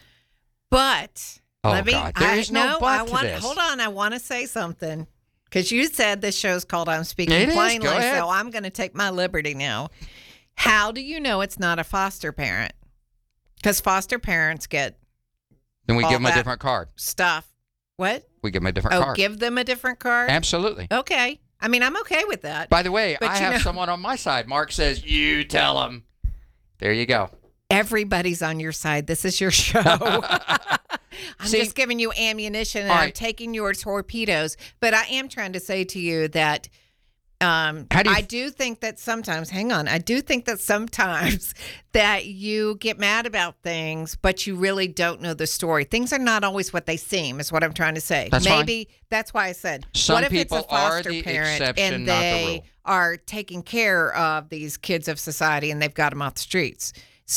H: But
G: Oh,
H: let me.
G: God. There
H: I,
G: is no but
H: I
G: to
H: want.
G: this.
H: Hold on. I want to say something because you said this show's called "I'm Speaking
G: It is.
H: Plainly,"
G: Go ahead.
H: so I'm going to take my liberty now. How do you know it's not a foster parent? Because foster parents get
G: Then we
H: all
G: give them a
H: that
G: different card.
H: stuff. What?
G: We give them a different
H: Oh,
G: card.
H: give them a different card.
G: Absolutely.
H: Okay. I mean, I'm okay with that.
G: By the way,
H: But
G: I
H: you
G: have
H: know-
G: someone on my side. Mark says, you tell them. There you go.
H: Everybody's on your side. This is your show. I'm
G: See-
H: just giving you ammunition and
G: All
H: I'm
G: right.
H: taking your torpedoes. But I am trying to say to you that um,
G: How do you
H: I
G: f-
H: do think that sometimes, hang on, I do think that sometimes that you get mad about things, but you really don't know the story. Things are not always what they seem, is what I'm trying to say.
G: That's fine.
H: Maybe that's why I said,
G: Some
H: what if it's a
G: people are
H: foster
G: the
H: parent
G: exception,
H: and
G: not the
H: they
G: rule.
H: are taking care of these kids of society and they've got them off the streets?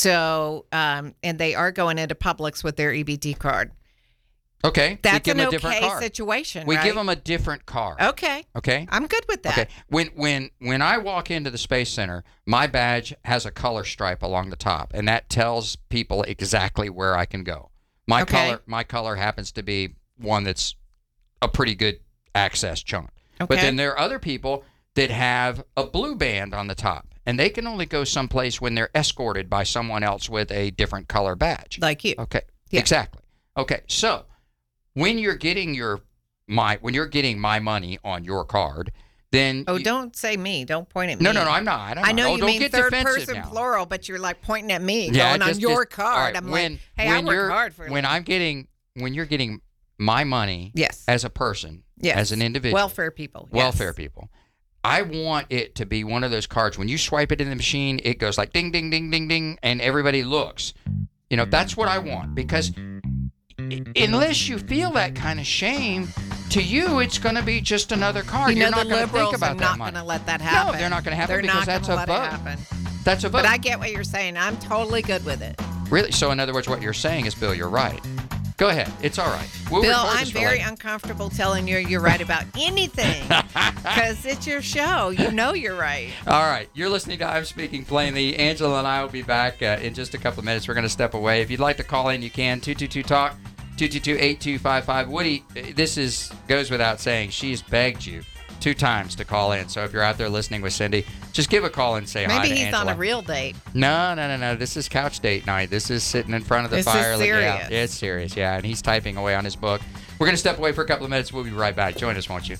H: So, um, and they are going into Publix with their E B T card.
G: Okay. we
H: That's
G: give
H: an
G: them a different
H: okay
G: card.
H: situation,
G: We
H: right?
G: give them a different card.
H: Okay.
G: Okay.
H: I'm good with that.
G: Okay. When when when I walk into the Space Center, my badge has a color stripe along the top, and that tells people exactly where I can go. My
H: Okay.
G: color my color happens to be one that's a pretty good access chunk. But
H: Okay.
G: then there are other people that have a blue band on the top, and they can only go someplace when they're escorted by someone else with a different color badge.
H: Like you.
G: Okay.
H: Yeah.
G: Exactly. Okay. So when you're getting your my when you're getting my money on your card, then
H: Oh,
G: you-
H: don't say me. Don't point at me.
G: no, no, no, I'm not. I'm
H: I
G: not.
H: know
G: Oh,
H: you
G: don't
H: mean
G: get
H: third
G: defensive
H: person
G: now.
H: plural, but you're like pointing at me,
G: Yeah,
H: going on
G: just-
H: your
G: just- all
H: card.
G: right,
H: I'm
G: when,
H: like, hey,
G: when
H: I work
G: you're,
H: hard for a
G: when
H: living.
G: I'm getting when you're getting my money
H: Yes.
G: as a person,
H: Yes.
G: as an individual,
H: Welfare people. Yes.
G: welfare people. I want it to be one of those cards. When you swipe it in the machine, it goes like ding, ding, ding, ding, ding, and everybody looks. You know, that's what I want, because i- unless you feel that kind of shame, to you, it's going to be just another card.
H: You know,
G: You're not
H: the
G: going to think
H: liberals
G: about
H: are
G: that
H: not
G: money.
H: going to let that happen.
G: No, they're not going to happen
H: They're
G: because
H: not
G: that's
H: gonna
G: a
H: let
G: vote.
H: It happen.
G: That's a vote.
H: But I get what you're saying. I'm totally good with it.
G: Really? So, in other words, what you're saying is, Bill, you're right. Go ahead. It's all right. We'll
H: Bill,
G: record
H: I'm
G: this for
H: very
G: later.
H: uncomfortable telling you you're right about anything because it's your show. You know you're right.
G: All right. You're listening to I'm Speaking Plainly. Angela and I will be back uh, in just a couple of minutes. We're going to step away. If you'd like to call in, you can. two two two talk, two two two, eight two five five. Woody, this is goes without saying. She's begged you two times to call in. So if you're out there listening with Cindy, just give a call and say hi
H: Maybe
G: to
H: he's
G: Angela.
H: on a real date.
G: No, no, no, no. This is couch date night. This is sitting in front of the
H: This is
G: fire. looking
H: serious.
G: out. It's serious, yeah. And he's typing away on his book. We're going to step away for a couple of minutes. We'll be right back. Join us, won't you?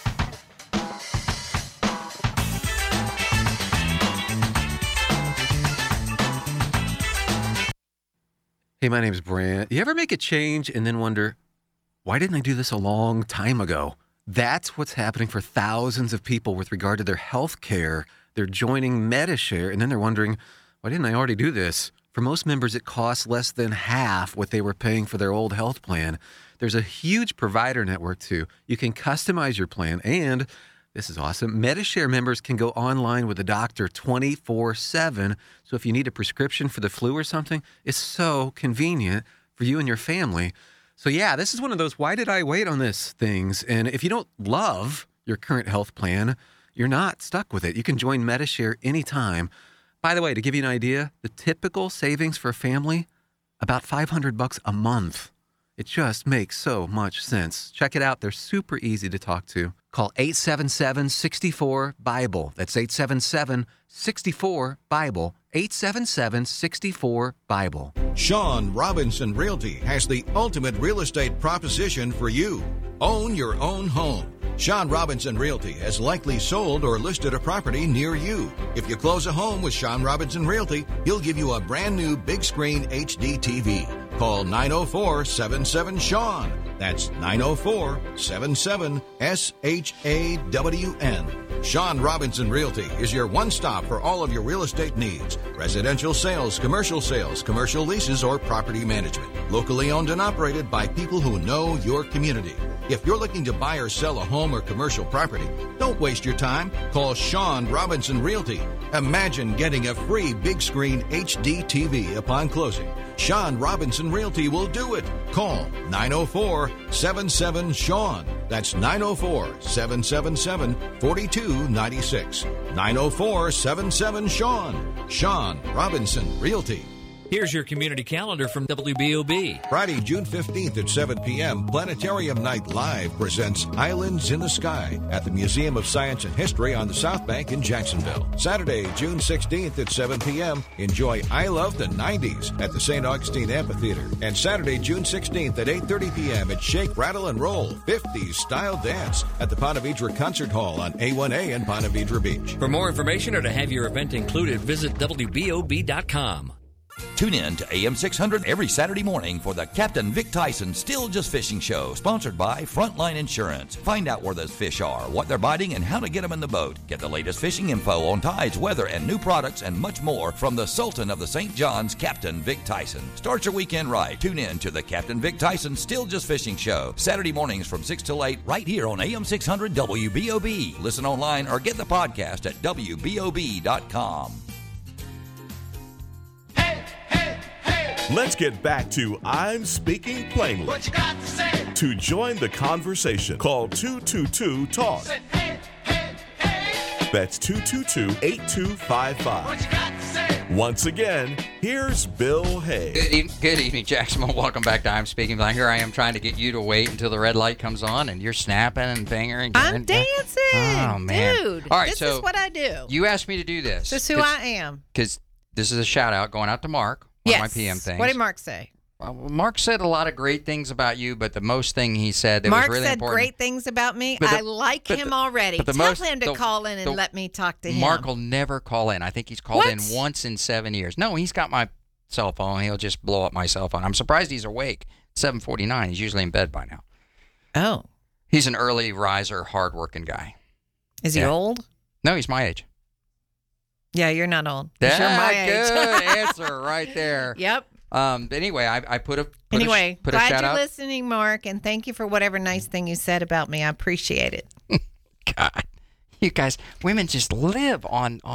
A: Hey, my name's Brant. You ever make a change and then wonder, why didn't I do this a long time ago? That's what's happening for thousands of people with regard to their health care. They're joining Medi-Share, and then they're wondering, why didn't I already do this? For most members, it costs less than half what they were paying for their old health plan. There's a huge provider network, too. You can customize your plan, and this is awesome. Medi-Share members can go online with a doctor twenty-four seven. So if you need a prescription for the flu or something, it's so convenient for you and your family. So yeah, this is one of those why did I wait on this things. And if you don't love your current health plan, you're not stuck with it. You can join Medi-Share anytime. By the way, to give you an idea, the typical savings for a family, about five hundred bucks a month. It just makes so much sense. Check it out. They're super easy to talk to. Call eight seven seven, six four, BIBLE. That's eight seven seven, six four, BIBLE. eight seven seven, six four, BIBLE.
J: Sean Robinson Realty has the ultimate real estate proposition for you. Own your own home. Sean Robinson Realty has likely sold or listed a property near you. If you close a home with Sean Robinson Realty, he'll give you a brand new big screen H D T V. Call nine oh four, seven seven, Sean. That's nine oh four, seven seven, S H A W N. Sean Robinson Realty is your one-stop for all of your real estate needs. Residential sales, commercial sales, commercial leases, or property management. Locally owned and operated by people who know your community. If you're looking to buy or sell a home or commercial property, don't waste your time. Call Sean Robinson Realty. Imagine getting a free big screen H D T V upon closing. Sean Robinson Realty will do it. Call nine oh four, seven seven, Sean. That's nine oh four, seven seven seven, four two nine six. nine oh four, seven seven, Sean. Sean Robinson Realty.
S: Here's your community calendar from W B O B.
J: Friday, June fifteenth at seven p.m., Planetarium Night Live presents Islands in the Sky at the Museum of Science and History on the South Bank in Jacksonville. Saturday, June sixteenth at seven p.m., enjoy I Love the nineties at the Saint Augustine Amphitheater. And Saturday, June sixteenth at eight thirty p.m. at Shake, Rattle, and Roll fifties Style Dance at the Ponte Vedra Concert Hall on A one A in Ponte Vedra Beach.
S: For more information or to have your event included, visit W B O B dot com.
T: Tune in to A M six hundred every Saturday morning for the Captain Vic Tyson Still Just Fishing Show, sponsored by Frontline Insurance. Find out where those fish are, what they're biting, and how to get them in the boat. Get the latest fishing info on tides, weather, and new products, and much more from the Sultan of the Saint John's, Captain Vic Tyson. Start your weekend right. Tune in to the Captain Vic Tyson Still Just Fishing Show, Saturday mornings from six till eight, right here on A M six hundred W B O B. Listen online or get the podcast at W B O B dot com.
E: Let's get back to I'm Speaking Plainly.
F: What you got to say?
E: To join the conversation, call two two two, talk.
F: Say, hey, hey, hey.
E: That's two two two, eight two five five.
F: What you got to say?
E: Once again, here's Bill Hay.
G: Good, e- good evening, Jacksonville. Welcome back to I'm Speaking Plainly. Here I am trying to get you to wait until the red light comes on, and you're snapping and fingering.
H: I'm
G: and,
H: dancing.
G: Oh, man.
H: Dude,
G: All right,
H: this
G: so
H: is what I do.
G: You asked me to do this.
H: This is who I am.
G: Because this is a shout-out going out to Mark. One
H: Yes.
G: of my P M things.
H: What did Mark say?
G: Well, Mark said a lot of great things about you, but the most thing he said that
H: Mark
G: was really
H: said
G: important.
H: great things about me.
G: But the-
H: I like
G: but
H: him
G: the-
H: already.
G: but the
H: Tell
G: most-
H: him to
G: the-
H: call in and
G: the-
H: let me talk to him.
G: Mark will never call in. I think he's called
H: What?
G: in once in seven years. No, he's got my cell phone. He'll just blow up my cell phone. I'm surprised he's awake. seven forty-nine. He's usually in bed by now.
H: Oh.
G: He's an early riser, hard-working guy.
H: Is he
G: Yeah.
H: old?
G: No, he's my age.
H: Yeah, you're not old. 'Cause
G: Yeah,
H: you're my age.
G: good answer right there.
H: Yep.
G: Um, but anyway, I, I put a put
H: Anyway,
G: a, sh- put a
H: glad
G: shout
H: you're
G: out.
H: listening, Mark, and thank you for whatever nice thing you said about me. I appreciate it.
G: God, you guys, women just live on on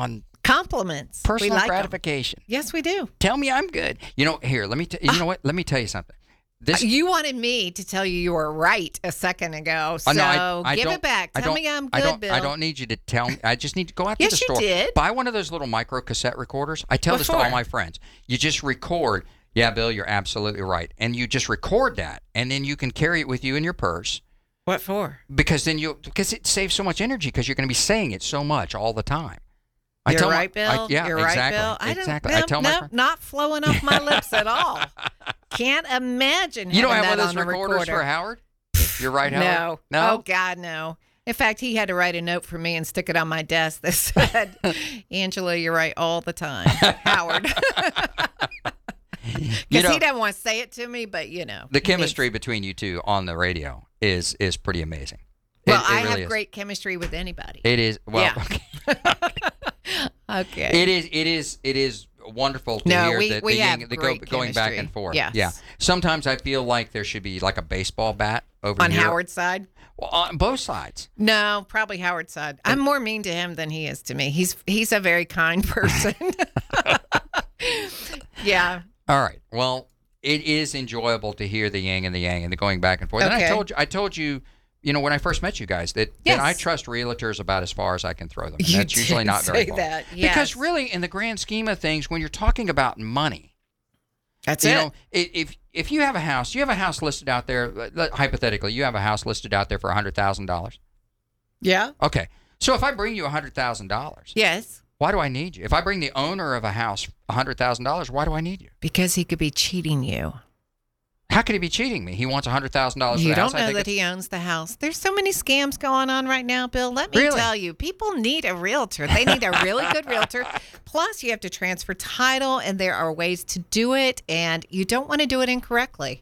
H: Compliments.
G: Personal
H: we like
G: gratification.
H: Them. Yes, we do.
G: Tell me I'm good. You know, here, let me. T- you
H: uh,
G: know what? Let me tell you something. This
H: you wanted me to tell you you were right a second ago, so
G: uh, no, I, I
H: give it back. Tell me I'm good,
G: I don't,
H: Bill.
G: I don't need you to tell me. I just need to go out to
H: yes,
G: the store,
H: you did.
G: buy one of those little micro cassette recorders. I tell
H: what
G: this
H: for?
G: to all my friends. You just record. Yeah, Bill, you're absolutely right, and you just record that, and then you can carry it with you in your purse.
H: What for?
G: Because then you because it saves so much energy because you're going to be saying it so much all the time. I
H: You're
G: tell
H: right,
G: my,
H: Bill.
G: I, yeah,
H: You're
G: exactly,
H: right, Bill. I
G: exactly.
H: don't,
G: I tell
H: no,
G: my
H: no, not flowing off my lips at all. Can't imagine.
G: You don't have
H: that
G: one of those
H: on
G: recorders
H: recorder.
G: for Howard? You're right, Howard.
H: No.
G: No.
H: Oh God, no. In fact, he had to write a note for me and stick it on my desk that said, "Angela, you're right all the time, Howard." Because
G: You know,
H: he doesn't want to say it to me, but you know,
G: the chemistry between you two on the radio is is pretty amazing.
H: Well,
G: it, it
H: I
G: really
H: have
G: is.
H: great chemistry with anybody.
G: It is well.
H: Yeah.
G: Okay.
H: Okay.
G: It is. It is. It is wonderful to
H: No,
G: hear
H: we-
G: that
H: we
G: the,
H: have
G: yang- the go,
H: great
G: going back
H: chemistry.
G: and forth.
H: Yes.
G: Yeah. Sometimes I feel like there should be like a baseball bat over
H: On
G: here.
H: Howard's side?
G: Well, on both sides.
H: No, probably Howard's side. I'm more mean to him than he is to me. He's he's a very kind person. Yeah.
G: All right. Well, it is enjoyable to hear the yin and the yang and the going back and forth. And I
H: Okay.
G: told you, I told you, you know, when I first met you guys, that,
H: Yes.
G: that I trust realtors about as far as I can throw them. And
H: You
G: that's usually
H: did
G: not very
H: say
G: far.
H: that,
G: Because
H: yes.
G: really, in the grand scheme of things, when you're talking about money,
H: That's
G: you
H: it.
G: know, i- if if you have a house, you have a house listed out there. let- let- Hypothetically, you have a house listed out there for a hundred thousand dollars.
H: Yeah.
G: Okay, so if I bring you a hundred thousand dollars,
H: Yes.
G: why do I need you? If I bring the owner of a house a hundred thousand dollars, why do I need you?
H: Because he could be cheating you.
G: How could he be cheating me? He wants a hundred thousand dollars for
H: You
G: the house.
H: don't
G: I
H: know
G: think
H: that
G: it's-
H: he owns the house. There's so many scams going on right now, Bill. Let me
G: Really?
H: tell you, people need a realtor. They need a really good realtor. Plus, you have to transfer title, and there are ways to do it, and you don't want to do it incorrectly.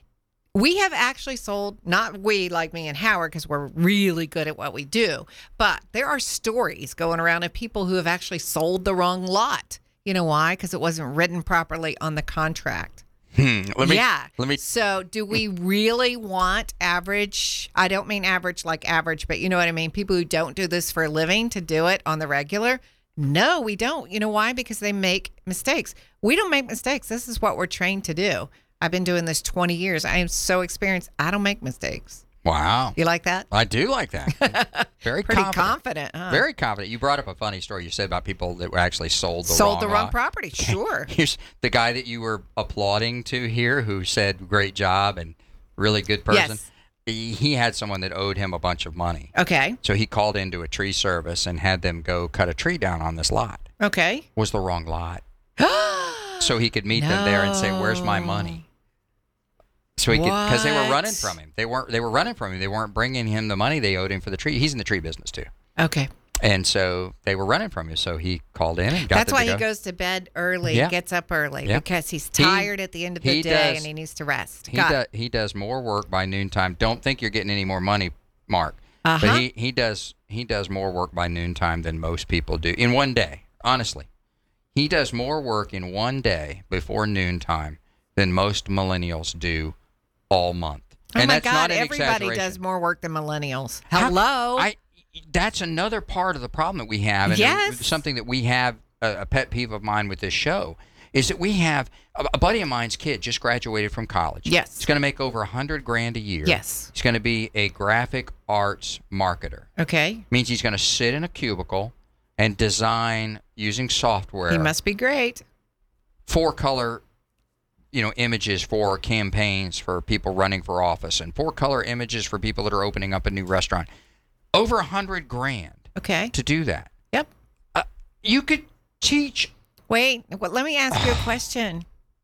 H: We have actually sold, not we like me and Howard, because we're really good at what we do, but there are stories going around of people who have actually sold the wrong lot. You know why? Because it wasn't written properly on the contract.
G: Hmm. Let me,
H: yeah.
G: Let me.
H: So, do we really want average? I don't mean average like average, but you know what I mean? People who don't do this for a living to do it on the regular? No, we don't. You know why? Because they make mistakes. We don't make mistakes. This is what we're trained to do. I've been doing this twenty years. I am so experienced. I don't make mistakes.
G: Wow.
H: You like that?
G: I do like that. Very
H: Pretty
G: confident.
H: confident, huh?
G: Very confident. You brought up a funny story. You said about people that were actually sold the
H: Sold
G: wrong
H: the wrong
G: lot.
H: property. Sure.
G: Here's the guy that you were applauding to here, who said great job and really good person.
H: Yes.
G: He, he had someone that owed him a bunch of money.
H: Okay.
G: So he called into a tree service and had them go cut a tree down on this lot.
H: Okay.
G: Was the wrong lot. So he could meet them there and say, "Where's my money?" So he could, because they were
H: What?
G: running from him. They weren't. They were running from him. They weren't bringing him the money they owed him for the tree. He's in the tree business too.
H: Okay.
G: And so they were running from him. So he called in and got
H: That's
G: them
H: why
G: to
H: he
G: go.
H: goes to bed early,
G: Yeah.
H: gets up early,
G: Yeah.
H: because he's
G: He-
H: tired at the end of the
G: he
H: day
G: does-
H: and he needs to rest.
G: He
H: Got
G: does.
H: it.
G: He does more work by noontime. Don't think you're getting any more money, Mark.
H: Uh-huh.
G: But he, he does he does more work by noontime than most people do in one day. Honestly, he does more work in one day before noontime than most millennials do all month.
H: Oh
G: and
H: my
G: that's
H: God,
G: not an
H: everybody
G: exaggeration.
H: does more work than millennials.
G: How-
H: Hello.
G: I. That's another part of the problem that we have, and
H: Yes.
G: something that we have a, a pet peeve of mine with this show is that we have a, a buddy of mine's kid just graduated from college.
H: Yes.
G: He's going to make over a hundred grand a year.
H: Yes.
G: He's going to be a graphic arts marketer.
H: Okay.
G: Means he's going to sit in a cubicle and design using software.
H: He must be great.
G: Four color, you know, images for campaigns for people running for office, and four color images for people that are opening up a new restaurant. Over a hundred grand.
H: Okay.
G: To do that.
H: Yep.
G: Uh, you could teach.
H: Wait, well, let me ask you a question.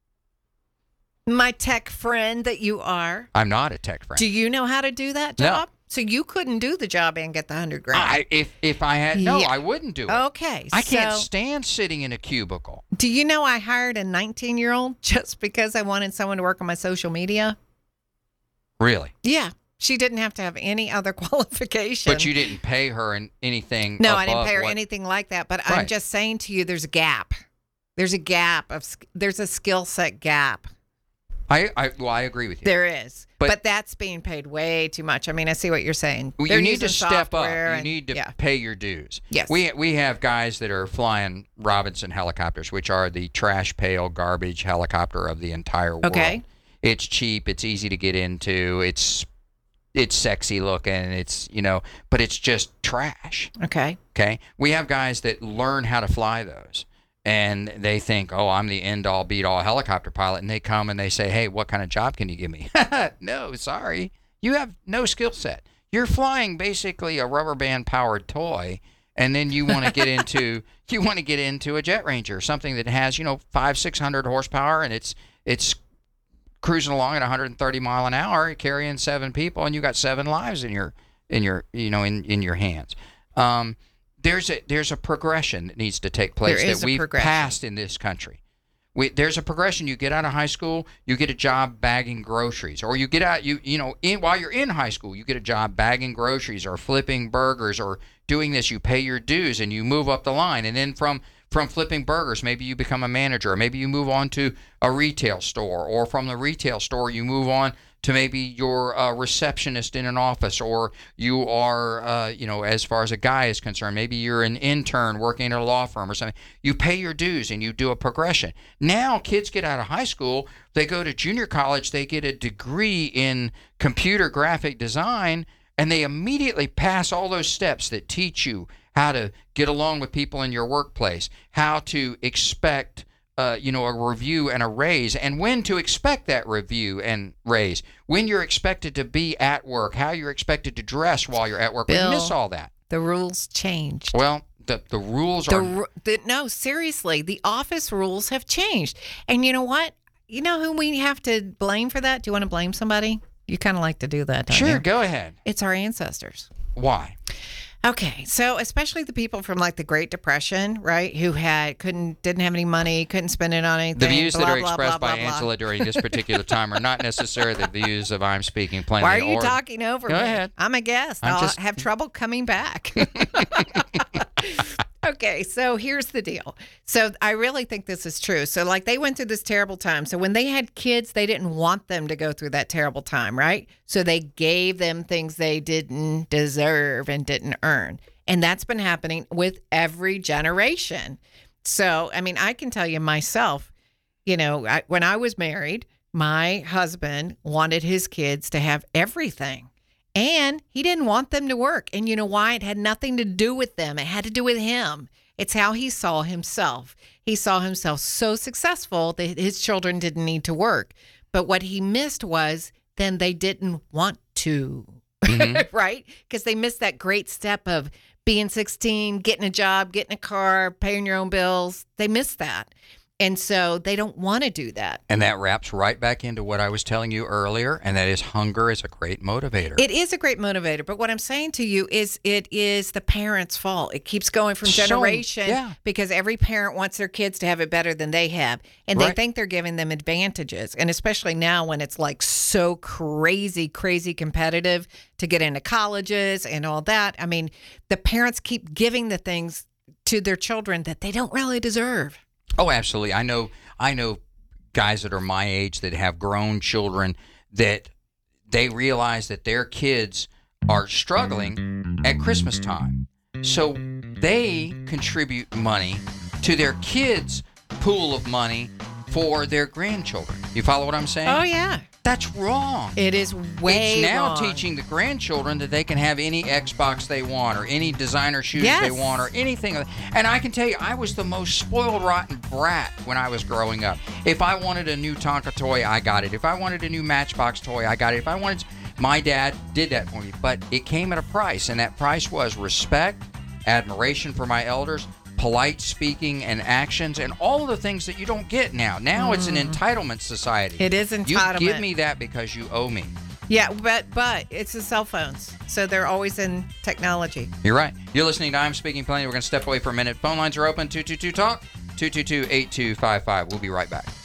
H: My tech friend that you are,
G: I'm not a tech friend.
H: do you know how to do that
G: No.
H: job? So you couldn't do the job and get the hundred grand.
G: I, if if I had no,
H: Yeah.
G: I wouldn't do it.
H: Okay,
G: I can't
H: so-
G: stand sitting in a cubicle.
H: Do you know I hired a nineteen-year-old just because I wanted someone to work on my social media?
G: Really.
H: Yeah. She didn't have to have any other qualification.
G: But you didn't pay her in anything.
H: No, I didn't
G: above
H: pay her
G: what-
H: anything like that. But I'm
G: Right.
H: just saying to you, there's a gap. There's a gap of sk- there's a skill set gap.
G: I, I well, I agree with you.
H: There is.
G: But,
H: but that's being paid way too much. I mean, I see what you're saying.
G: You
H: They're
G: need to
H: using
G: step up. You
H: software and-
G: need to
H: yeah.
G: pay your dues.
H: Yes.
G: We we have guys that are flying Robinson helicopters, which are the trash pail garbage helicopter of the entire world.
H: Okay.
G: It's cheap. It's easy to get into. It's it's sexy looking. It's, you know, but it's just trash.
H: Okay.
G: Okay. We have guys that learn how to fly those. And they think, oh, I'm the end-all, beat-all helicopter pilot. And they come and they say, hey, what kind of job can you give me? No, sorry. You have no skill set. You're flying basically a rubber band-powered toy, and then you want to get into you want to get into a Jet Ranger, something that has, you know, five, six hundred horsepower, and it's it's cruising along at one hundred thirty mile an hour, carrying seven people, and you got seven lives in your in your you know in, in your hands. Um, There's a there's a progression that needs to take place
H: There is
G: that
H: a
G: we've
H: progression.
G: passed in this country. We, there's a progression. You get out of high school, you get a job bagging groceries, or you get out you you know in, while you're in high school, you get a job bagging groceries or flipping burgers or doing this. You pay your dues and you move up the line, and then from from flipping burgers, maybe you become a manager, or maybe you move on to a retail store, or from the retail store you move on to maybe you're a receptionist in an office, or you are, uh, you know, as far as a guy is concerned, maybe you're an intern working at a law firm or something. You pay your dues and you do a progression. Now kids get out of high school, they go to junior college, they get a degree in computer graphic design, and they immediately pass all those steps that teach you how to get along with people in your workplace, how to expect Uh, you know, a review and a raise, and when to expect that review and raise, when you're expected to be at work, how you're expected to dress while you're at work.
H: Bill,
G: we miss all that.
H: The rules changed.
G: Well, the the rules
H: The,
G: are.
H: ru- the, no, seriously, the office rules have changed. And you know what? You know who we have to blame for that? Do you want to blame somebody? You kind of like to do that, don't
G: Sure,
H: you?
G: go ahead.
H: It's our ancestors.
G: Why?
H: Okay, so especially the people from like the Great Depression, right? Who had couldn't didn't have any money, couldn't spend it on anything.
G: The views
H: blah,
G: that are
H: blah,
G: expressed
H: blah,
G: by
H: blah, blah.
G: Angela during this particular time are not necessarily the views of I'm Speaking Plainly.
H: Why are you
G: or-
H: talking over
G: Go
H: me?
G: ahead.
H: I'm a guest.
G: I'm
H: I'll
G: just-
H: have trouble coming back. Okay, so here's the deal. So I really think this is true. So like they went through this terrible time. So when they had kids, they didn't want them to go through that terrible time, right? So they gave them things they didn't deserve and didn't earn. And that's been happening with every generation. So, I mean, I can tell you myself, you know, I, when I was married, my husband wanted his kids to have everything. And he didn't want them to work. And you know why? It had nothing to do with them. It had to do with him. It's how he saw himself. He saw himself so successful that his children didn't need to work. But what he missed was then they didn't want to, mm-hmm. right? Because they missed that great step of being sixteen, getting a job, getting a car, paying your own bills. They missed that. And so they don't want to do that.
G: And that wraps right back into what I was telling you earlier, and that is hunger is a great motivator.
H: It is a great motivator. But what I'm saying to you is it is the parents' fault. It keeps going from
G: So,
H: generation
G: yeah.
H: because every parent wants their kids to have it better than they have. And they
G: Right.
H: think they're giving them advantages. And especially now when it's like so crazy, crazy competitive to get into colleges and all that. I mean, the parents keep giving the things to their children that they don't really deserve.
G: Oh, absolutely. I know I know guys that are my age that have grown children that they realize that their kids are struggling at Christmas time. So they contribute money to their kids' pool of money for their grandchildren. You follow what I'm saying?
H: Oh, yeah.
G: That's wrong.
H: It is way
G: It's now
H: wrong.
G: teaching the grandchildren that they can have any Xbox they want or any designer shoes
H: Yes.
G: they want or anything. And I can tell you, I was the most spoiled, rotten brat when I was growing up. If I wanted a new Tonka toy, I got it. If I wanted a new Matchbox toy, I got it. If I wanted... My dad did that for me, but it came at a price, and that price was respect, admiration for my elders, polite speaking and actions, and all of the things that you don't get now. Now it's an entitlement society.
H: It is entitlement.
G: You give me that because you owe me.
H: Yeah, but but it's the cell phones. So they're always in technology.
G: You're right. You're listening to I'm Speaking Plainly. We're going to step away for a minute. Phone lines are open. two two two talk, two two two, eight two five five. We'll be right back.